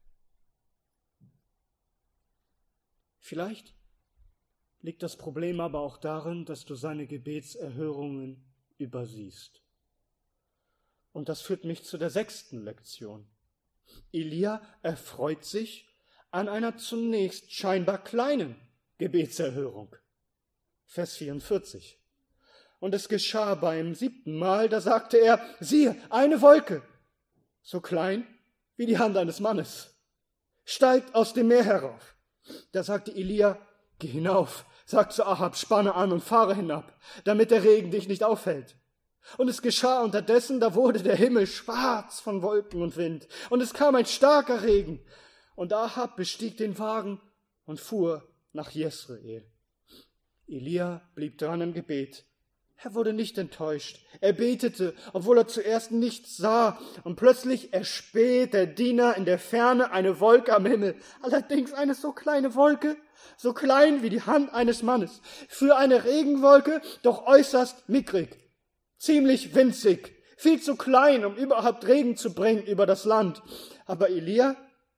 Vielleicht liegt das Problem aber auch darin, dass du seine Gebetserhörungen übersiehst. Und das führt mich zu der sechsten Lektion. Elia erfreut sich an einer zunächst scheinbar kleinen Gebetserhörung. Vers vierundvierzig. Und es geschah beim siebten Mal, da sagte er, siehe, eine Wolke, so klein wie die Hand eines Mannes, steigt aus dem Meer herauf. Da sagte Elia, geh hinauf, sag zu Ahab, spanne an und fahre hinab, damit der Regen dich nicht aufhält. Und es geschah unterdessen, da wurde der Himmel schwarz von Wolken und Wind, und es kam ein starker Regen. Und Ahab bestieg den Wagen und fuhr nach Jesreel. Elia blieb dran im Gebet. Er wurde nicht enttäuscht. Er betete, obwohl er zuerst nichts sah. Und plötzlich erspäht der Diener in der Ferne eine Wolke am Himmel. Allerdings eine so kleine Wolke, so klein wie die Hand eines Mannes. Für eine Regenwolke doch äußerst mickrig, ziemlich winzig, viel zu klein, um überhaupt Regen zu bringen über das Land. Aber Elia,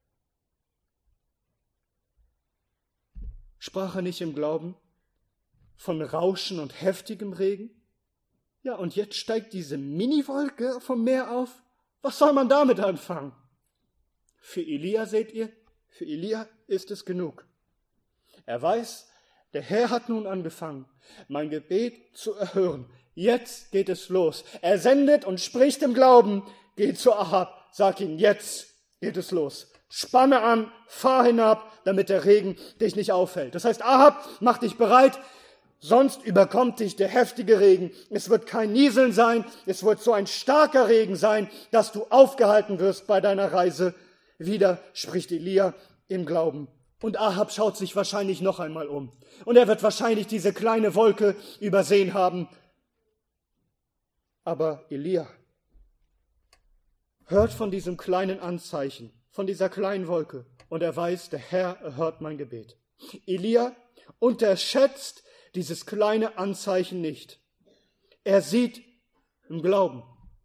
sprach er nicht im Glauben von Rauschen und heftigem Regen? Ja, und jetzt steigt diese Mini-Wolke vom Meer auf. Was soll man damit anfangen? Für Elia, seht ihr, für Elia ist es genug. Er weiß, der Herr hat nun angefangen, mein Gebet zu erhören. Jetzt geht es los. Er sendet und spricht im Glauben. Geh zu Ahab, sag ihm, jetzt geht es los. Spanne an, fahr hinab, damit der Regen dich nicht aufhält. Das heißt, Ahab, mach dich bereit, sonst überkommt dich der heftige Regen. Es wird kein Nieseln sein, es wird so ein starker Regen sein, dass du aufgehalten wirst bei deiner Reise. Wieder spricht Elia im Glauben. Und Ahab schaut sich wahrscheinlich noch einmal um. Und er wird wahrscheinlich diese kleine Wolke übersehen haben. Aber Elia hört von diesem kleinen Anzeichen, von dieser kleinen Wolke. Und er weiß, der Herr erhört mein Gebet. Elia unterschätzt dieses kleine Anzeichen nicht. Er sieht im Glauben,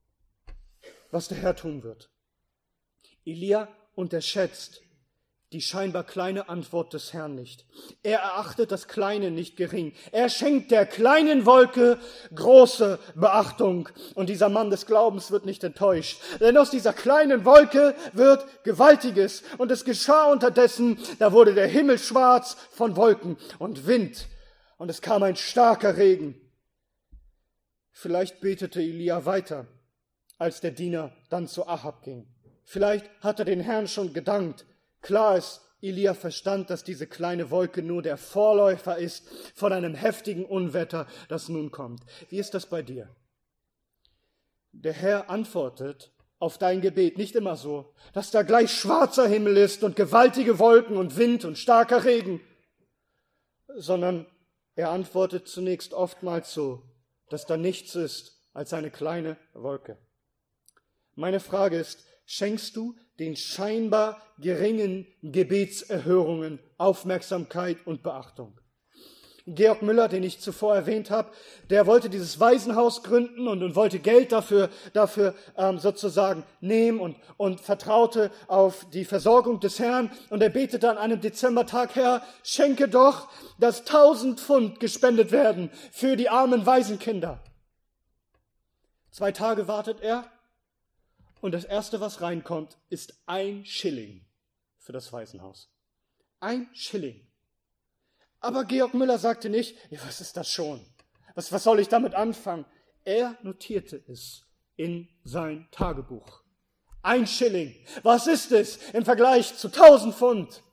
was der Herr tun wird. Elia unterschätzt die scheinbar kleine Antwort des Herrn nicht. Er erachtet das Kleine nicht gering. Er schenkt der kleinen Wolke große Beachtung. Und dieser Mann des Glaubens wird nicht enttäuscht. Denn aus dieser kleinen Wolke wird Gewaltiges. Und es geschah unterdessen, da wurde der Himmel schwarz von Wolken und Wind. Und es kam ein starker Regen. Vielleicht betete Elia weiter, als der Diener dann zu Ahab ging. Vielleicht hat er den Herrn schon gedankt. Klar ist, Elia verstand, dass diese kleine Wolke nur der Vorläufer ist von einem heftigen Unwetter, das nun kommt. Wie ist das bei dir? Der Herr antwortet auf dein Gebet nicht immer so, dass da gleich schwarzer Himmel ist und gewaltige Wolken und Wind und starker Regen, sondern er antwortet zunächst oftmals so, dass da nichts ist als eine kleine Wolke. Meine Frage ist, schenkst du den scheinbar geringen Gebetserhörungen Aufmerksamkeit und Beachtung? Georg Müller, den ich zuvor erwähnt habe, der wollte dieses Waisenhaus gründen und, und wollte Geld dafür, dafür ähm, sozusagen nehmen und, und vertraute auf die Versorgung des Herrn. Und er betete an einem Dezembertag, Herr, schenke doch, dass tausend Pfund gespendet werden für die armen Waisenkinder. Zwei Tage wartet er. Und das Erste, was reinkommt, ist ein Schilling für das Waisenhaus. Ein Schilling. Aber Georg Müller sagte nicht, ja, was ist das schon? Was, was soll ich damit anfangen? Er notierte es in sein Tagebuch. Ein Schilling. Was ist es im Vergleich zu tausend Pfund?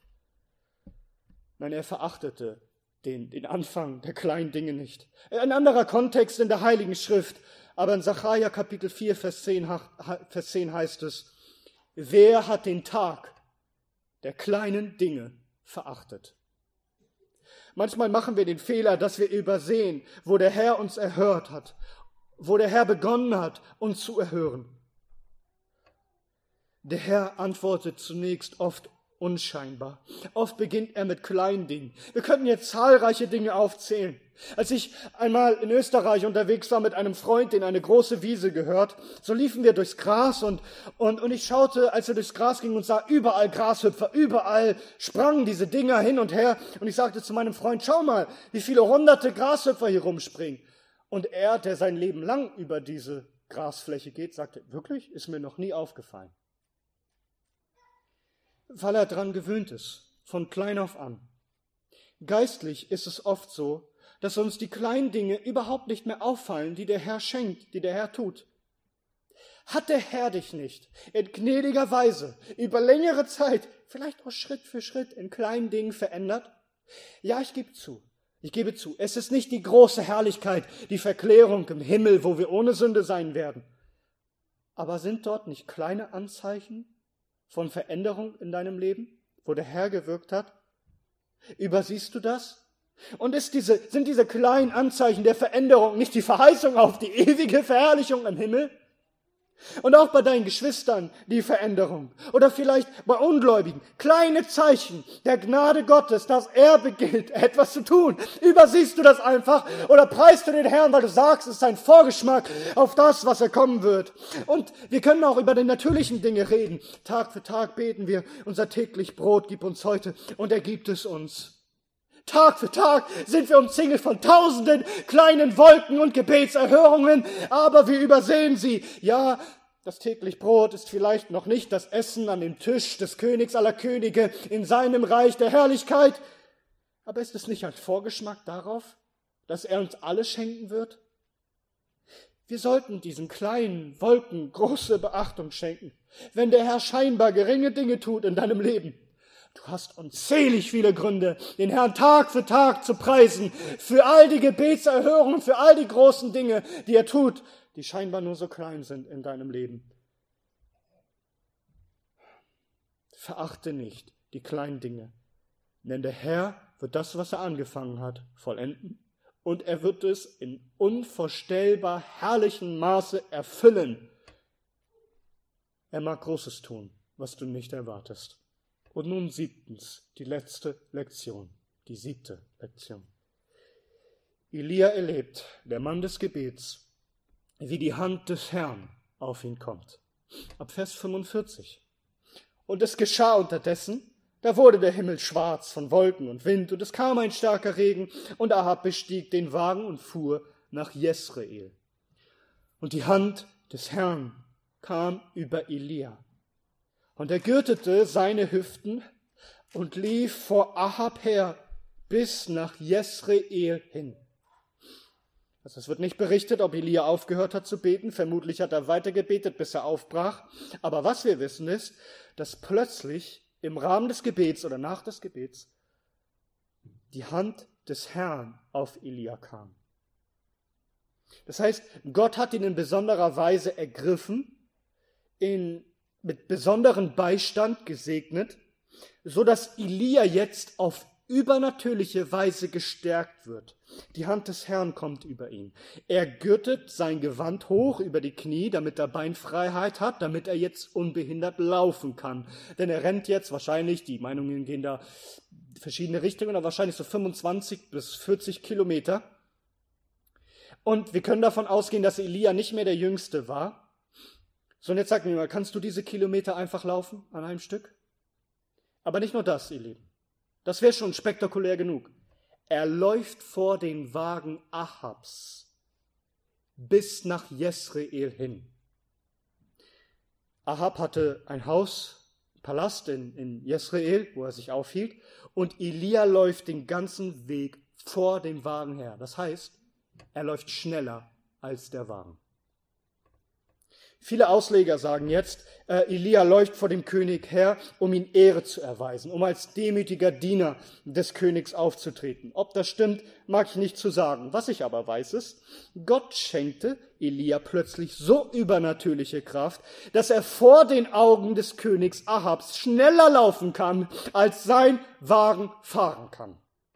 Nein, er verachtete den, den Anfang der kleinen Dinge nicht. Ein anderer Kontext in der Heiligen Schrift. Aber in Sacharja Kapitel vier, Vers zehn, Vers zehn heißt es, wer hat den Tag der kleinen Dinge verachtet? Manchmal machen wir den Fehler, dass wir übersehen, wo der Herr uns erhört hat, wo der Herr begonnen hat, uns zu erhören. Der Herr antwortet zunächst oft unscheinbar. Oft beginnt er mit kleinen Dingen. Wir könnten jetzt zahlreiche Dinge aufzählen. Als ich einmal in Österreich unterwegs war mit einem Freund, den eine große Wiese gehört, so liefen wir durchs Gras und, und, und ich schaute, als wir durchs Gras gingen und sah überall Grashüpfer, überall sprangen diese Dinger hin und her und ich sagte zu meinem Freund, schau mal, wie viele hunderte Grashüpfer hier rumspringen. Und er, der sein Leben lang über diese Grasfläche geht, sagte, wirklich? Ist mir noch nie aufgefallen. Weil er dran gewöhnt ist, von klein auf an. Geistlich ist es oft so, dass uns die kleinen Dinge überhaupt nicht mehr auffallen, die der Herr schenkt, die der Herr tut. Hat der Herr dich nicht in gnädiger Weise über längere Zeit, vielleicht auch Schritt für Schritt in kleinen Dingen verändert? Ja, ich gebe zu, ich gebe zu, es ist nicht die große Herrlichkeit, die Verklärung im Himmel, wo wir ohne Sünde sein werden. Aber sind dort nicht kleine Anzeichen von Veränderung in deinem Leben, wo der Herr gewirkt hat? Übersiehst du das? Und ist diese, sind diese kleinen Anzeichen der Veränderung nicht die Verheißung auf die ewige Verherrlichung im Himmel? Und auch bei deinen Geschwistern die Veränderung. Oder vielleicht bei Ungläubigen. Kleine Zeichen der Gnade Gottes, dass er beginnt, etwas zu tun. Übersiehst du das einfach oder preist du den Herrn, weil du sagst, es ist ein Vorgeschmack auf das, was er kommen wird. Und wir können auch über die natürlichen Dinge reden. Tag für Tag beten wir, unser täglich Brot gib uns heute und er gibt es uns. Tag für Tag sind wir umzingelt von tausenden kleinen Wolken und Gebetserhörungen, aber wir übersehen sie. Ja, das täglich Brot ist vielleicht noch nicht das Essen an dem Tisch des Königs aller Könige in seinem Reich der Herrlichkeit, aber ist es nicht ein Vorgeschmack darauf, dass er uns alles schenken wird? Wir sollten diesen kleinen Wolken große Beachtung schenken, wenn der Herr scheinbar geringe Dinge tut in deinem Leben. Du hast unzählig viele Gründe, den Herrn Tag für Tag zu preisen, für all die Gebetserhörungen, für all die großen Dinge, die er tut, die scheinbar nur so klein sind in deinem Leben. Verachte nicht die kleinen Dinge, denn der Herr wird das, was er angefangen hat, vollenden und er wird es in unvorstellbar herrlichem Maße erfüllen. Er mag Großes tun, was du nicht erwartest. Und nun siebtens, die letzte Lektion, die siebte Lektion. Elia erlebt, der Mann des Gebets, wie die Hand des Herrn auf ihn kommt. Ab Vers fünfundvierzig. Und es geschah unterdessen, da wurde der Himmel schwarz von Wolken und Wind, und es kam ein starker Regen, und Ahab bestieg den Wagen und fuhr nach Jesreel. Und die Hand des Herrn kam über Elia. Und er gürtete seine Hüften und lief vor Ahab her bis nach Jesreel hin. Also es wird nicht berichtet, ob Elia aufgehört hat zu beten. Vermutlich hat er weiter gebetet, bis er aufbrach. Aber was wir wissen ist, dass plötzlich im Rahmen des Gebets oder nach des Gebets die Hand des Herrn auf Elia kam. Das heißt, Gott hat ihn in besonderer Weise ergriffen, in mit besonderen Beistand gesegnet, so dass Elia jetzt auf übernatürliche Weise gestärkt wird. Die Hand des Herrn kommt über ihn. Er gürtet sein Gewand hoch über die Knie, damit er Beinfreiheit hat, damit er jetzt unbehindert laufen kann. Denn er rennt jetzt wahrscheinlich, die Meinungen gehen da verschiedene Richtungen, aber wahrscheinlich so fünfundzwanzig bis vierzig Kilometer. Und wir können davon ausgehen, dass Elia nicht mehr der Jüngste war. So, und jetzt sag mir mal, kannst du diese Kilometer einfach laufen an einem Stück? Aber nicht nur das, ihr Lieben. Das wäre schon spektakulär genug. Er läuft vor den Wagen Ahabs bis nach Jesreel hin. Ahab hatte ein Haus, einen Palast in, in Jesreel, wo er sich aufhielt, und Elia läuft den ganzen Weg vor dem Wagen her. Das heißt, er läuft schneller als der Wagen. Viele Ausleger sagen jetzt, äh, Elia läuft vor dem König her, um ihm Ehre zu erweisen, um als demütiger Diener des Königs aufzutreten. Ob das stimmt, mag ich nicht zu sagen. Was ich aber weiß ist, Gott schenkte Elia plötzlich so übernatürliche Kraft, dass er vor den Augen des Königs Ahabs schneller laufen kann, als sein Wagen fahren kann.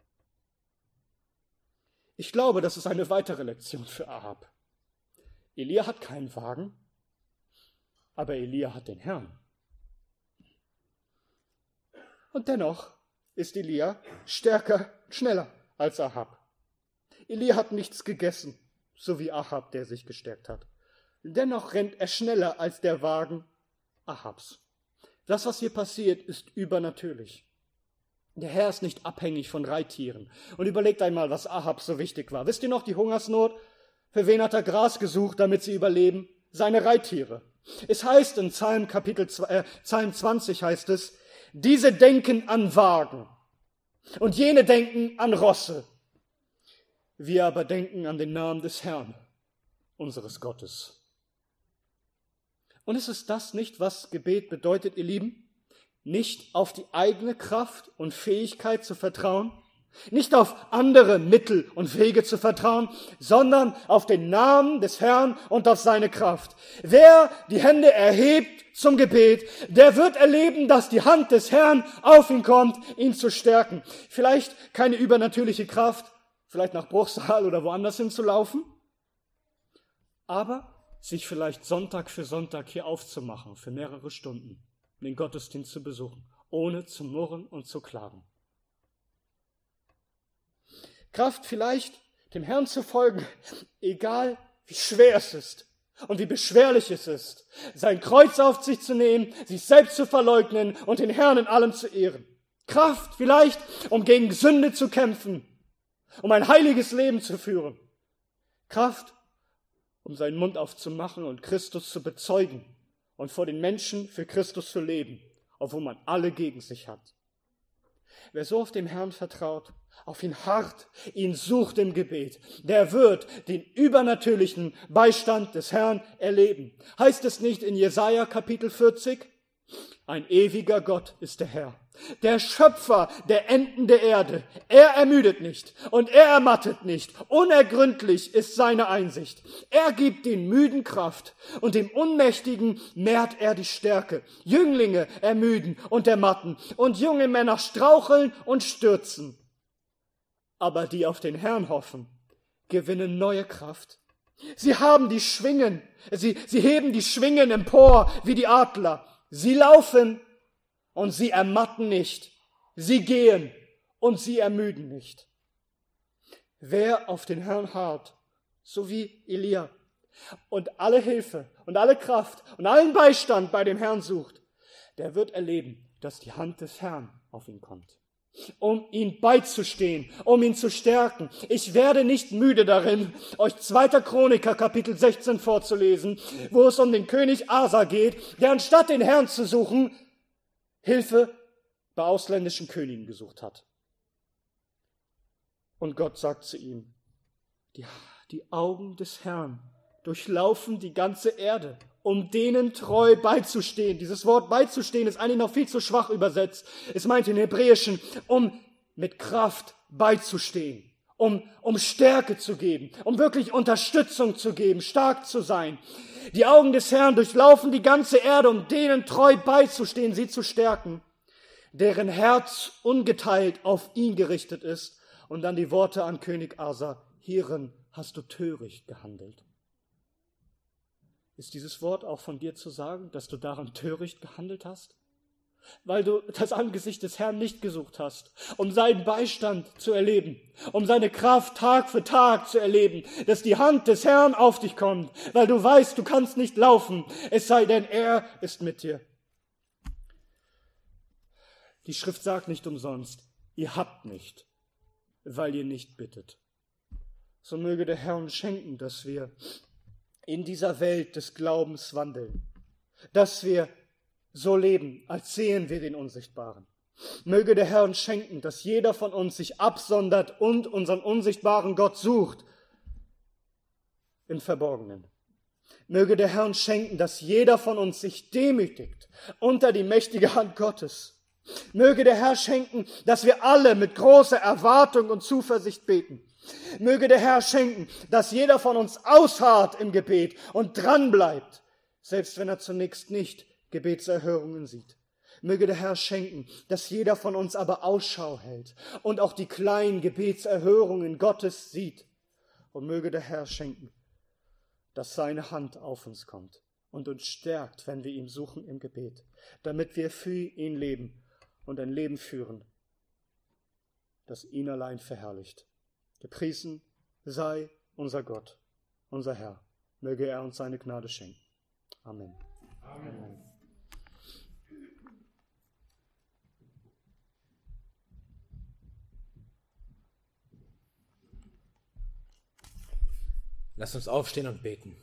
Ich glaube, das ist eine weitere Lektion für Ahab. Elia hat keinen Wagen, aber Elia hat den Herrn. Und dennoch ist Elia stärker, schneller als Ahab. Elia hat nichts gegessen, so wie Ahab, der sich gestärkt hat. Dennoch rennt er schneller als der Wagen Ahabs. Das, was hier passiert, ist übernatürlich. Der Herr ist nicht abhängig von Reittieren. Und überlegt einmal, was Ahab so wichtig war. Wisst ihr noch, die Hungersnot? Für wen hat er Gras gesucht, damit sie überleben? Seine Reittiere. Es heißt in Psalm Kapitel äh, Psalm zwanzig heißt es, diese denken an Wagen und jene denken an Rosse. Wir aber denken an den Namen des Herrn, unseres Gottes. Und ist es das nicht, was Gebet bedeutet, ihr Lieben? Nicht auf die eigene Kraft und Fähigkeit zu vertrauen, nicht auf andere Mittel und Wege zu vertrauen, sondern auf den Namen des Herrn und auf seine Kraft. Wer die Hände erhebt zum Gebet, der wird erleben, dass die Hand des Herrn auf ihn kommt, ihn zu stärken. Vielleicht keine übernatürliche Kraft, vielleicht nach Bruchsal oder woanders hinzulaufen, aber sich vielleicht Sonntag für Sonntag hier aufzumachen, für mehrere Stunden, den Gottesdienst zu besuchen, ohne zu murren und zu klagen. Kraft vielleicht, dem Herrn zu folgen, egal wie schwer es ist und wie beschwerlich es ist, sein Kreuz auf sich zu nehmen, sich selbst zu verleugnen und den Herrn in allem zu ehren. Kraft vielleicht, um gegen Sünde zu kämpfen, um ein heiliges Leben zu führen. Kraft, um seinen Mund aufzumachen und Christus zu bezeugen und vor den Menschen für Christus zu leben, obwohl man alle gegen sich hat. Wer so auf den Herrn vertraut, auf ihn harrt, ihn sucht im Gebet, der wird den übernatürlichen Beistand des Herrn erleben. Heißt es nicht in Jesaja Kapitel vierzig? Ein ewiger Gott ist der Herr, der Schöpfer der Enden der Erde. Er ermüdet nicht und er ermattet nicht. Unergründlich ist seine Einsicht. Er gibt den Müden Kraft und dem Unmächtigen mehrt er die Stärke. Jünglinge ermüden und ermatten und junge Männer straucheln und stürzen. Aber die auf den Herrn hoffen, gewinnen neue Kraft. Sie haben die Schwingen, sie, sie heben die Schwingen empor wie die Adler. Sie laufen und sie ermatten nicht. Sie gehen und sie ermüden nicht. Wer auf den Herrn harrt, so wie Elia, und alle Hilfe und alle Kraft und allen Beistand bei dem Herrn sucht, der wird erleben, dass die Hand des Herrn auf ihn kommt, um ihn beizustehen, um ihn zu stärken. Ich werde nicht müde darin, euch zweiter Chroniker Kapitel sechzehn vorzulesen, wo es um den König Asa geht, der anstatt den Herrn zu suchen, Hilfe bei ausländischen Königen gesucht hat. Und Gott sagt zu ihm, die, die Augen des Herrn durchlaufen die ganze Erde, um denen treu beizustehen. Dieses Wort beizustehen ist eigentlich noch viel zu schwach übersetzt. Es meint im Hebräischen, um mit Kraft beizustehen, um, um Stärke zu geben, um wirklich Unterstützung zu geben, stark zu sein. Die Augen des Herrn durchlaufen die ganze Erde, um denen treu beizustehen, sie zu stärken, deren Herz ungeteilt auf ihn gerichtet ist. Und dann die Worte an König Asa, hierin hast du töricht gehandelt. Ist dieses Wort auch von dir zu sagen, dass du daran töricht gehandelt hast? Weil du das Angesicht des Herrn nicht gesucht hast, um seinen Beistand zu erleben, um seine Kraft Tag für Tag zu erleben, dass die Hand des Herrn auf dich kommt, weil du weißt, du kannst nicht laufen, es sei denn, er ist mit dir. Die Schrift sagt nicht umsonst, ihr habt nicht, weil ihr nicht bittet. So möge der Herr uns schenken, dass wir in dieser Welt des Glaubens wandeln, dass wir so leben, als sehen wir den Unsichtbaren. Möge der Herr uns schenken, dass jeder von uns sich absondert und unseren unsichtbaren Gott sucht im Verborgenen. Möge der Herr uns schenken, dass jeder von uns sich demütigt unter die mächtige Hand Gottes. Möge der Herr schenken, dass wir alle mit großer Erwartung und Zuversicht beten. Möge der Herr schenken, dass jeder von uns ausharrt im Gebet und dranbleibt, selbst wenn er zunächst nicht Gebetserhörungen sieht. Möge der Herr schenken, dass jeder von uns aber Ausschau hält und auch die kleinen Gebetserhörungen Gottes sieht. Und möge der Herr schenken, dass seine Hand auf uns kommt und uns stärkt, wenn wir ihn suchen im Gebet, damit wir für ihn leben und ein Leben führen, das ihn allein verherrlicht. Gepriesen sei unser Gott, unser Herr. Möge er uns seine Gnade schenken. Amen. Amen. Amen. Lass uns aufstehen und beten.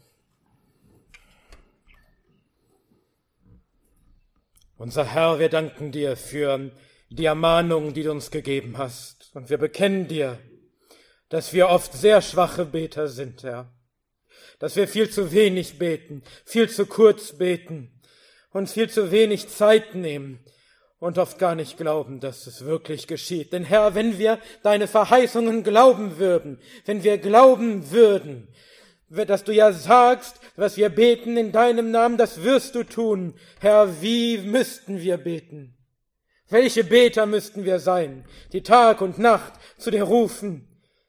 Unser Herr, wir danken dir für die Ermahnung, die du uns gegeben hast. Und wir bekennen dir, dass wir oft sehr schwache Beter sind, Herr. dass wir viel zu wenig beten, viel zu kurz beten, uns viel zu wenig Zeit nehmen und oft gar nicht glauben, dass es wirklich geschieht. Denn Herr, wenn wir deine Verheißungen glauben würden, wenn wir glauben würden, dass du ja sagst, was wir beten in deinem Namen, das wirst du tun. Herr, wie müssten wir beten? Welche Beter müssten wir sein, die Tag und Nacht zu dir rufen?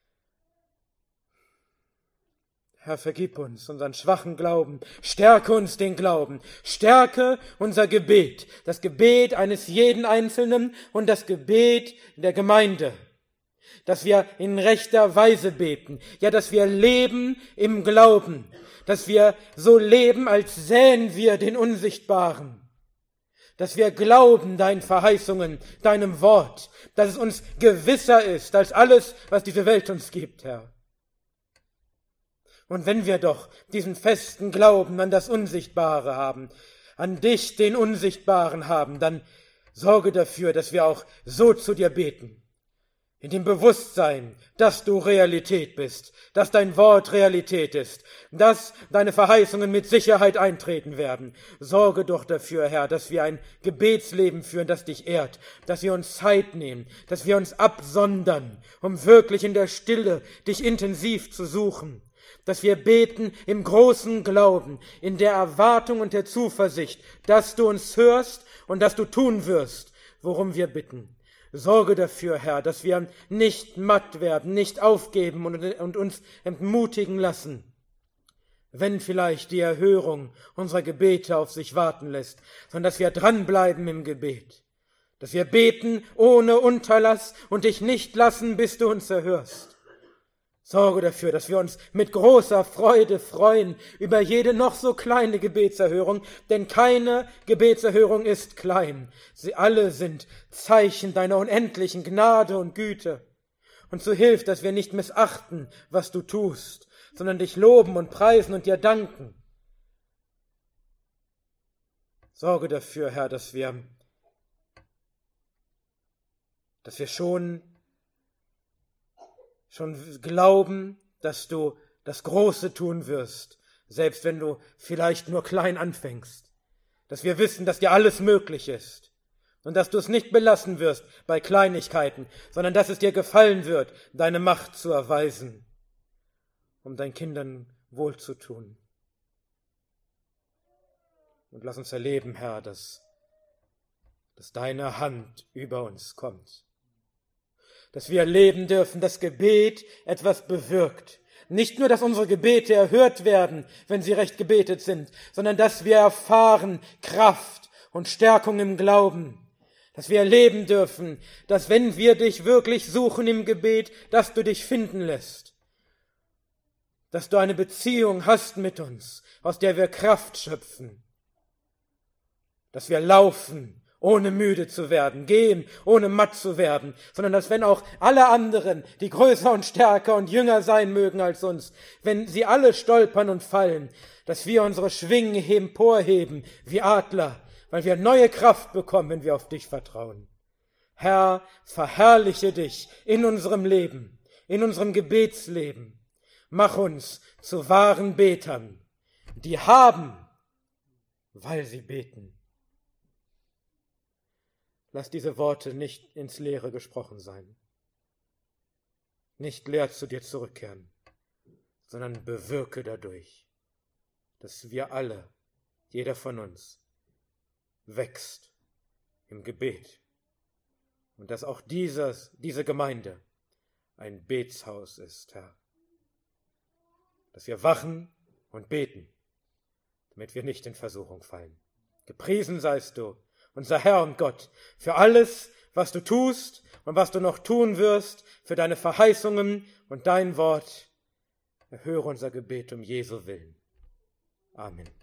Herr, vergib uns unseren schwachen Glauben, stärke uns den Glauben, stärke unser Gebet, das Gebet eines jeden Einzelnen und das Gebet der Gemeinde, dass wir in rechter Weise beten, ja, dass wir leben im Glauben, dass wir so leben, als sähen wir den Unsichtbaren, dass wir glauben deinen Verheißungen, deinem Wort, dass es uns gewisser ist als alles, was diese Welt uns gibt, Herr. Und wenn wir doch diesen festen Glauben an das Unsichtbare haben, an dich, den Unsichtbaren haben, dann sorge dafür, dass wir auch so zu dir beten. In dem Bewusstsein, dass du Realität bist, dass dein Wort Realität ist, dass deine Verheißungen mit Sicherheit eintreten werden. Sorge doch dafür, Herr, dass wir ein Gebetsleben führen, das dich ehrt, dass wir uns Zeit nehmen, dass wir uns absondern, um wirklich in der Stille dich intensiv zu suchen. Dass wir beten im großen Glauben, in der Erwartung und der Zuversicht, dass du uns hörst und dass du tun wirst, worum wir bitten. Sorge dafür, Herr, dass wir nicht matt werden, nicht aufgeben und, und uns entmutigen lassen, wenn vielleicht die Erhörung unserer Gebete auf sich warten lässt, sondern dass wir dranbleiben im Gebet, dass wir beten ohne Unterlass und dich nicht lassen, bis du uns erhörst. Sorge dafür, dass wir uns mit großer Freude freuen über jede noch so kleine Gebetserhörung, denn keine Gebetserhörung ist klein. Sie alle sind Zeichen deiner unendlichen Gnade und Güte. Und so hilf, dass wir nicht missachten, was du tust, sondern dich loben und preisen und dir danken. Sorge dafür, Herr, dass wir, dass wir schon schon glauben, dass du das Große tun wirst, selbst wenn du vielleicht nur klein anfängst. Dass wir wissen, dass dir alles möglich ist und dass du es nicht belassen wirst bei Kleinigkeiten, sondern dass es dir gefallen wird, deine Macht zu erweisen, um deinen Kindern wohlzutun. Und lass uns erleben, Herr, dass, dass deine Hand über uns kommt. Dass wir erleben dürfen, dass Gebet etwas bewirkt. Nicht nur, dass unsere Gebete erhört werden, wenn sie recht gebetet sind, sondern dass wir erfahren Kraft und Stärkung im Glauben. Dass wir erleben dürfen, dass wenn wir dich wirklich suchen im Gebet, dass du dich finden lässt. Dass du eine Beziehung hast mit uns, aus der wir Kraft schöpfen. Dass wir laufen, ohne müde zu werden, gehen, ohne matt zu werden, sondern dass wenn auch alle anderen, die größer und stärker und jünger sein mögen als uns, wenn sie alle stolpern und fallen, dass wir unsere Schwingen emporheben wie Adler, weil wir neue Kraft bekommen, wenn wir auf dich vertrauen. Herr, verherrliche dich in unserem Leben, in unserem Gebetsleben. Mach uns zu wahren Betern, die haben, weil sie beten. Lass diese Worte nicht ins Leere gesprochen sein, nicht leer zu dir zurückkehren, sondern bewirke dadurch, dass wir alle, jeder von uns, wächst im Gebet und dass auch dieses, diese Gemeinde ein Betshaus ist, Herr. Dass wir wachen und beten, damit wir nicht in Versuchung fallen. Gepriesen seist du, unser Herr und Gott, für alles, was du tust und was du noch tun wirst, für deine Verheißungen und dein Wort. Erhöre unser Gebet um Jesu willen. Amen.